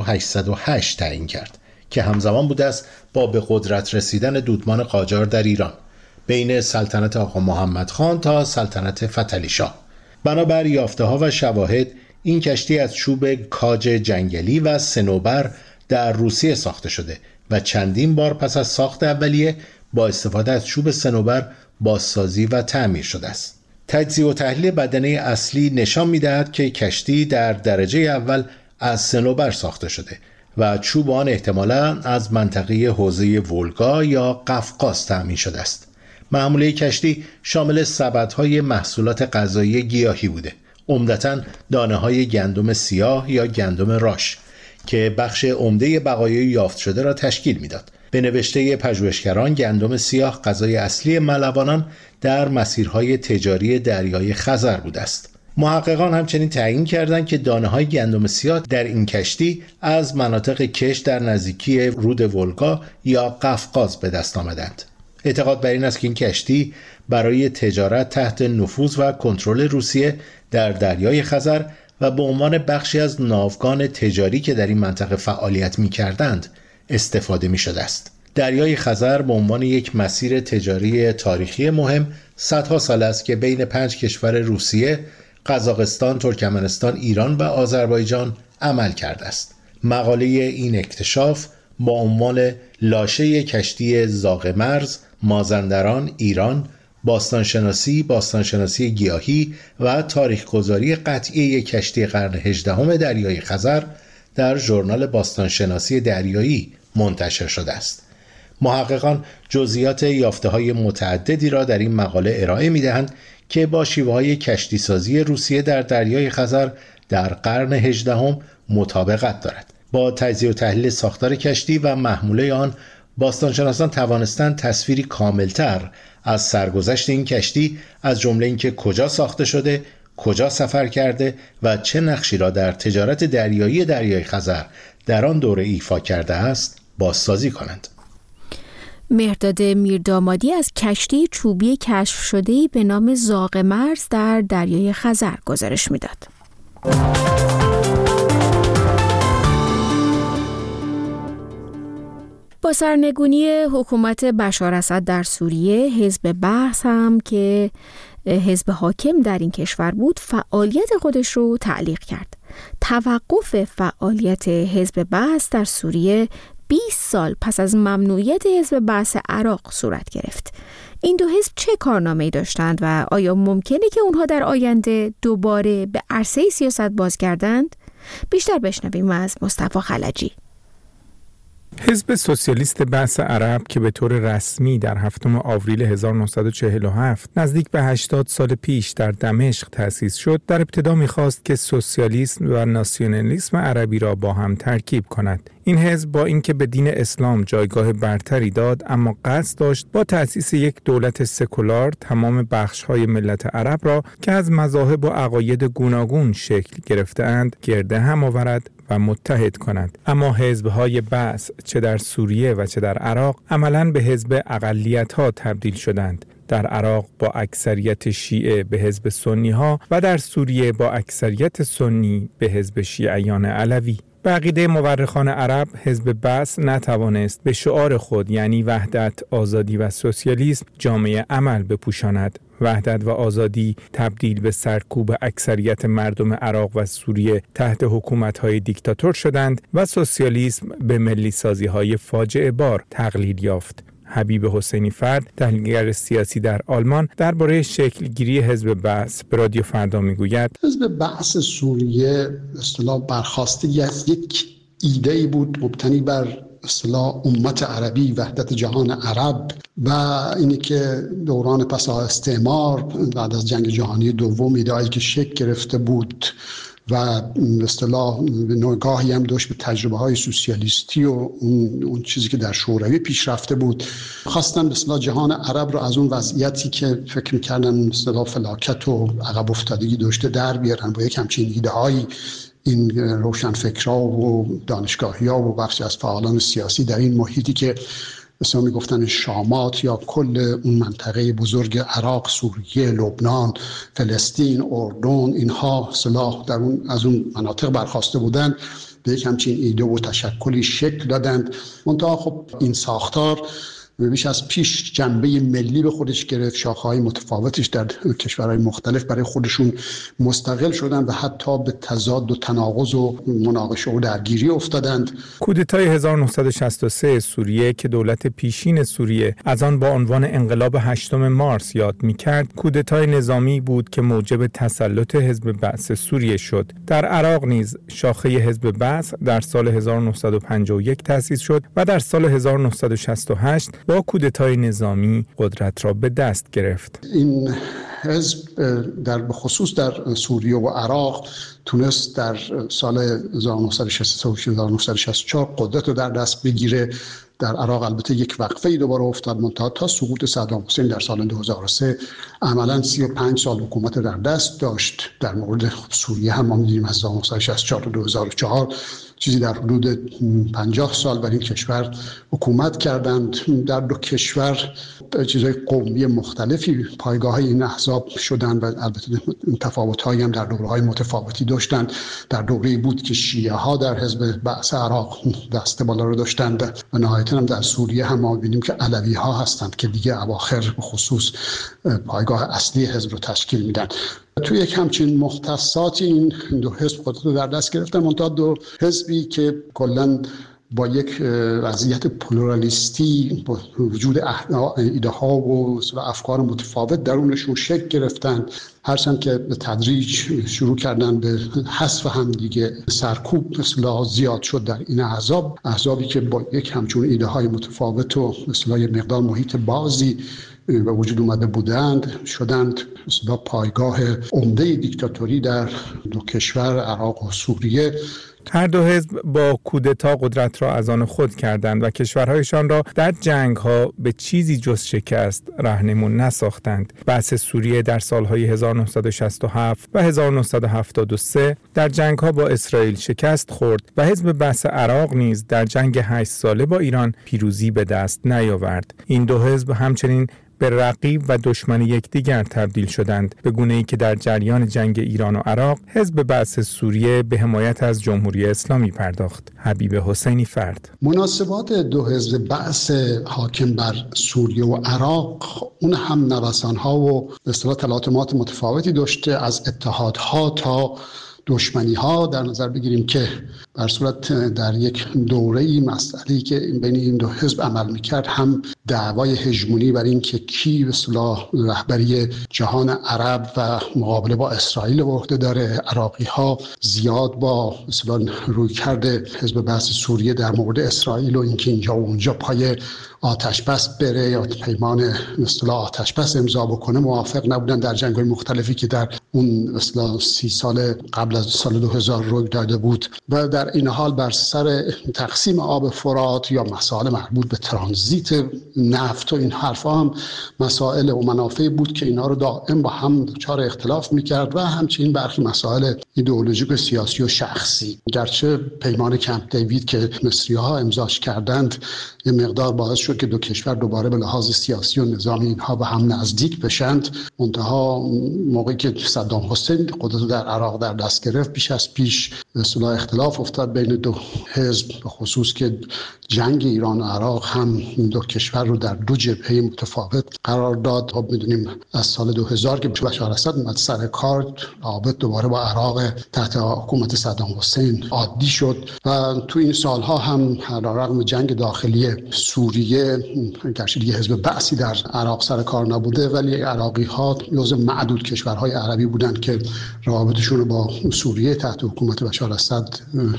1808 تعیین کرد که همزمان بوده است با به قدرت رسیدن دودمان قاجار در ایران بین سلطنت آقا محمد خان تا سلطنت فتحعلی شاه. بنابر یافته‌ها و شواهد این کشتی از چوب کاج جنگلی و صنوبر در روسیه ساخته شده و چندین بار پس از ساخت اولیه با استفاده از چوب صنوبر بازسازی و تعمیر شده است. تجزیه و تحلیل بدنه اصلی نشان می‌دهد که کشتی در درجه اول از صنوبر ساخته شده و چوب آن احتمالاً از منطقه حوزه ولگا یا قفقاز تأمین شده است. محموله کشتی شامل سبدهای محصولات غذایی گیاهی بوده، عمدتاً دانه‌های گندم سیاه یا گندم راش که بخش عمده بقایای یافت شده را تشکیل می‌داد. به نوشته پژوهشگران گندم سیاه غذای اصلی ملوانان در مسیرهای تجاری دریای خزر بوده است. محققان همچنین تعیین کردند که دانه‌های گندم سیاه در این کشتی از مناطق کش در نزدیکی رود ولگا یا قفقاز به دست آمدند. اعتقاد بر این است که این کشتی برای تجارت تحت نفوذ و کنترل روسیه در دریای خزر و به عنوان بخشی از ناوگان تجاری که در این منطقه فعالیت می‌کردند استفاده می‌شده است. دریای خزر به عنوان یک مسیر تجاری تاریخی مهم صدها سال است که بین 5 کشور روسیه، قزاقستان، ترکمنستان، ایران و آذربایجان عمل کرده است. مقاله این اکتشاف با عنوان لاشه کشتی زاغمرز، مازندران، ایران، باستانشناسی گیاهی و تاریخ‌گذاری قطعی یک کشتی قرن 18 دریای خزر در ژورنال باستانشناسی دریایی منتشر شده است. محققان جزئیات یافته‌های متعددی را در این مقاله ارائه می‌دهند که با شیوه‌های کشتیسازی روسیه در دریای خزر در قرن 18 مطابقت دارد. با تجزیه و تحلیل ساختار کشتی و محموله آن، باستانشناسان توانستند تصویری کاملتر از سرگذشت این کشتی از جمله اینکه کجا ساخته شده، کجا سفر کرده و چه نقشی را در تجارت دریای خزر در آن دوره ایفا کرده است بازسازی کنند. مهرداد میردامادی از کشتی چوبی کشف شده‌ای به نام زاغمرز در دریای خزر گزارش می‌داد. با سرنگونی حکومت بشار اسد در سوریه، حزب بعث هم که حزب حاکم در این کشور بود فعالیت خودش رو تعلیق کرد. توقف فعالیت حزب بعث در سوریه 20 سال پس از ممنوعیت حزب بعث عراق صورت گرفت. این دو حزب چه کارنامه‌ای داشتند و آیا ممکنه که اونها در آینده دوباره به عرصه سیاست بازگردند؟ بیشتر بشنویم از مصطفی خلجی. حزب سوسیالیست بعث عرب که به طور رسمی در 7 آوریل 1947 نزدیک به 80 سال پیش در دمشق تأسیس شد، در ابتدا می‌خواست که سوسیالیسم و ناسیونالیسم عربی را با هم ترکیب کند. این حزب با اینکه به دین اسلام جایگاه برتری داد، اما قصد داشت با تأسیس یک دولت سکولار تمام بخش‌های ملت عرب را که از مذاهب و عقاید گوناگون شکل گرفته‌اند گرده هم آورد و متحد کند. اما حزب‌های بعث چه در سوریه و چه در عراق عملاً به حزب اقلیت‌ها تبدیل شدند. در عراق با اکثریت شیعه به حزب سنی‌ها و در سوریه با اکثریت سنی به حزب شیعیان علوی. به عقیده مورخان عرب، حزب بعث نتوانست به شعار خود یعنی وحدت، آزادی و سوسیالیسم جامعه عمل بپوشاند. وحدت و آزادی تبدیل به سرکوب اکثریت مردم عراق و سوریه تحت حکومت‌های دیکتاتور شدند و سوسیالیسم به ملی سازی‌های فاجعه بار تقلیل یافت. حبیب حسینی فرد، تحلیلگر سیاسی در آلمان، درباره شکلگیری حزب بعث به رادیو فردا میگوید: حزب بعث سوریه اصطلاح برخواسته از یک ایده‌ای بود مبتنی بر اصطلاح امت عربی، وحدت جهان عرب و اینی که دوران پس از استعمار بعد از جنگ جهانی دوم ایده‌ای که شکل گرفته بود و به اصطلاح نگاهی هم داشت به تجربه‌های سوسیالیستی و اون چیزی که در شوروی پیش رفته بود. خواستن به اصطلاح جهان عرب رو از اون وضعیتی که فکر می‌کردن به اصطلاح فلاکت و عقب افتادگی داشته در بیارن با یک همچین ایده‌هایی. این روشنفکرها و دانشگاهی‌ها و بخشی از فعالان سیاسی در این محیطی که مثلا میگفتن شامات یا کل اون منطقه بزرگ عراق، سوریه، لبنان، فلسطین، اردن، اینها اصطلاح در اون از اون مناطق برخواسته بودند، به یک همچین ایده و تشکلی شکل دادند. منتها خب این ساختار بیش از پیش جنبه ملی به خودش گرفت، شاخه‌های متفاوتش در کشورهای مختلف برای خودشون مستقل شدن و حتی به تضاد و تناقض و مناقشه و درگیری افتادند. کودتای 1963 سوریه که دولت پیشین سوریه از آن با عنوان انقلاب 8 مارس یاد می‌کرد، کودتای نظامی بود که موجب تسلط حزب بعث سوریه شد. در عراق نیز شاخه حزب بعث در سال 1951 تأسیس شد و در سال 1968 با کودتای نظامی قدرت را به دست گرفت. این حزب در بخصوص در سوریه و عراق تونست در سال 1963 1964 قدرت رو در دست بگیره در عراق البته یک وقفه دوباره افتاد، منتها تا سقوط صدام حسین در سال 2003 عملاً 35 سال حکومت در دست داشت. در مورد سوریه هم ما می‌دونیم از 1964 تا 2004 چیزی در حدود 50 سال بر این کشور حکومت کردند. در دو کشور چیزهای قومی مختلفی پایگاه‌های این احزاب شدند و البته تفاوت‌هایی هم در دوره‌های متفاوتی داشتند. در دوره‌ای بود که شیعه‌ها در حزب بعث عراق دست بالا رو داشتند و نهایتاً هم در سوریه هم ما می‌بینیم که علوی‌ها هستند که دیگه اواخر به خصوص پایگاه اصلی حزب رو تشکیل میدن. توی یک همچین مختصاتی این دو حزب خودت رو در دست گرفتن، منتها دو حزبی که کلاً با یک وضعیت پلورالیستی با وجود ایده ها و افکار متفاوت درونشون شکل گرفتن، هرچند که به تدریج شروع کردن به حذف هم دیگه، سرکوب مثلا زیاد شد در این احزابی که با یک همچون ایده های متفاوت و مثلا یک مقدار محیط بازی به وجود اومده بودند شدند مثلا پایگاه عمده دیکتاتوری در دو کشور عراق و سوریه. هر دو حزب با کودتا قدرت را از آن خود کردند و کشورهایشان را در جنگ‌ها به چیزی جز شکست راهنمون نساختند. بعث سوریه در سالهای 1967 و 1973 در جنگ‌ها با اسرائیل شکست خورد و حزب بعث عراق نیز در جنگ 8 ساله با ایران پیروزی به دست نیاورد. این دو حزب همچنین به رقیب و دشمن یکدیگر تبدیل شدند، به گونه‌ای که در جریان جنگ ایران و عراق حزب بعث سوریه به حمایت از جمهوری اسلامی پرداخت. حبیب حسینی فرد. مناسبات دو حزب بعث حاکم بر سوریه و عراق اون هم نوسان‌ها و به اصطلاح تلاطمات متفاوتی داشته، از اتحادها تا دشمنی‌ها در نظر بگیریم که در صورت در یک دوره‌ای مسئله‌ای که بین این دو حزب عمل می‌کرد هم دعوای هژمونی بر این که کی به اصطلاح رهبری جهان عرب و مقابله با اسرائیل به عهده داره. عراقی‌ها زیاد با اصطلاح رویکرد حزب بعث سوریه در مورد اسرائیل و اینکه اینجا و اونجا پای آتش بس بره یا پیمان اصطلاح آتش بس امضا بکنه موافق نبودن در جنگ‌های مختلفی که در اون اصطلاح 30 سال قبل از سال 2000 روی داده بود و در این حال بر سر تقسیم آب فرات یا مسائل مربوط به ترانزیت نفت و این حرفا هم مسائل و منافع بود که اینا رو دائم با هم دچار اختلاف می‌کرد و همچنین برخی مسائل ایدئولوژیک و سیاسی و شخصی. گرچه پیمان کمپ دیوید که مصری‌ها امضاش کردند یه مقدار باعث شد که دو کشور دوباره به لحاظ سیاسی و نظامی اینها به هم نزدیک بشند، منتها موقعی که صدام حسین قدرت در عراق در دست گرفت بیش از پیش به اصطلاح اختلاف افتاد بین دو حزب، به خصوص که جنگ ایران و عراق هم دو کشور رو در دو جبهه متفاوت قرار داد. خب می‌دونیم از سال 2000 که بشار اسد اومد سر کار، رابط دوباره با عراق تحت حکومت صدام حسین عادی شد و تو این سالها هم علیرغم جنگ داخلی سوریه گرچه دیگه حزب بعثی در عراق سر کار نبوده، ولی عراقی‌ها جزو معدود کشورهای عربی بودن که روابطشون رو با سوریه تحت حکومت بشار اسد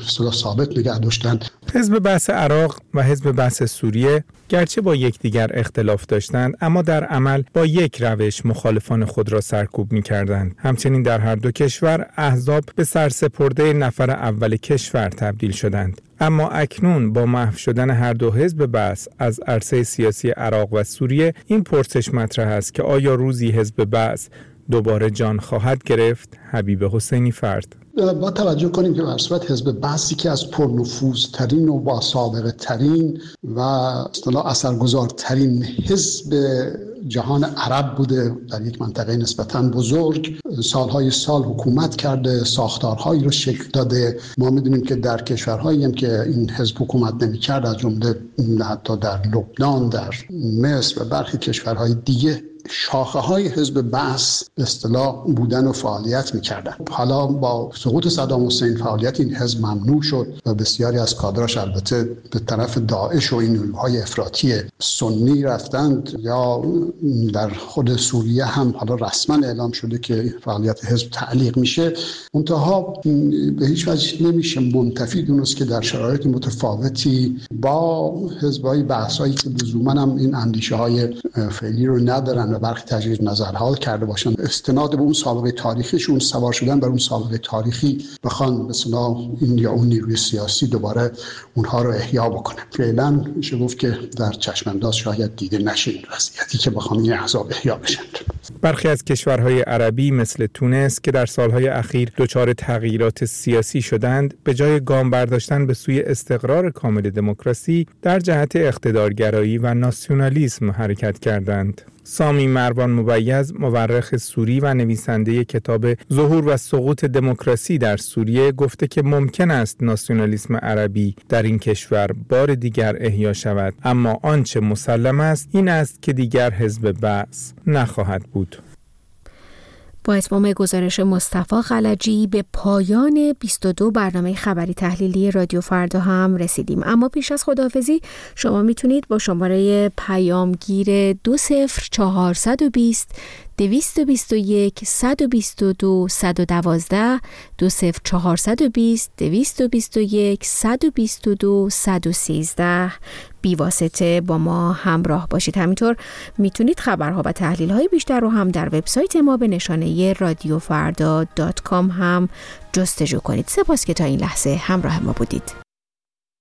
ثابت نگه داشتن. حزب بعث عراق و حزب بعث سوریه گرچه با یکدیگر اختلاف داشتند، اما در عمل با یک روش مخالفان خود را سرکوب می‌کردند. همچنین در هر دو کشور احزاب به سرسپرده نفر اول کشور تبدیل شدند. اما اکنون با محو شدن هر دو حزب بعث از عرصه سیاسی عراق و سوریه این پرسش مطرح است که آیا روزی حزب بعث دوباره جان خواهد گرفت؟ حبیب حسینی فرد. با توجه کنیم که در صورت حزب بعثی که از پرنفوذترین و با سابقه ترین و اصطلاح اثرگذارترین حزب جهان عرب بوده، در یک منطقه نسبتاً بزرگ سالهای سال حکومت کرده، ساختارهایی رو شکل داده. ما می‌دونیم که در کشورهایی هم که این حزب حکومت نمی‌کرد، از جمله حتی در لبنان، در مصر و برخی کشورهای دیگه، شاخه‌های حزب بعث به اصطلاح بودن و فعالیت می‌کردن. حالا با سقوط صدام حسین فعالیت این حزب ممنوع شد و بسیاری از کادرش البته به طرف داعش و این نیروهای افراطی سنی رفتند، یا در خود سوریه هم حالا رسما اعلام شده که فعالیت حزب تعلیق میشه. منتها به هیچ وجه نمیشه منتفی دونست که در شرایط متفاوتی با حزب‌های بحثایی که لزوماً هم این اندیشه‌های فعلی رو ندارن باشن و برخی تجدید نظرها کرده باشن، استناد به اون سابقه تاریخیشون، سوار شدن بر اون سابقه تاریخی بخوان مثلا این یا اون نیروی سیاسی دوباره اونها رو احیا بکنه. فعلا میشه گفت که در چشمانداز شاید دیده نشه این وضعیتی که بخوان این احزاب احیا بشن. برخی از کشورهای عربی مثل تونس که در سالهای اخیر دچار تغییرات سیاسی شدند، به جای گام برداشتن به سوی استقرار کامل دموکراسی در جهت اقتدارگرایی و ناسیونالیسم حرکت کردند. سامی مروان مبیض، مورخ سوری و نویسنده کتاب ظهور و سقوط دموکراسی در سوریه، گفته که ممکن است ناسیونالیسم عربی در این کشور بار دیگر احیا شود، اما آنچه مسلم است این است که دیگر حزب بعث نخواهد بود. با اتمام گزارش مصطفی خلجی به پایان 22 برنامه خبری تحلیلی رادیو فردا هم رسیدیم. اما پیش از خداحافظی شما میتونید با شماره پیامگیر 20420 221 122 112 20420 221 122 113 بی واسطه با ما همراه باشید. همینطور میتونید خبرها و تحلیل‌های بیشتر رو هم در وبسایت ما به نشانه radiofarda.com هم جستجو کنید. سپاس که تا این لحظه همراه ما بودید.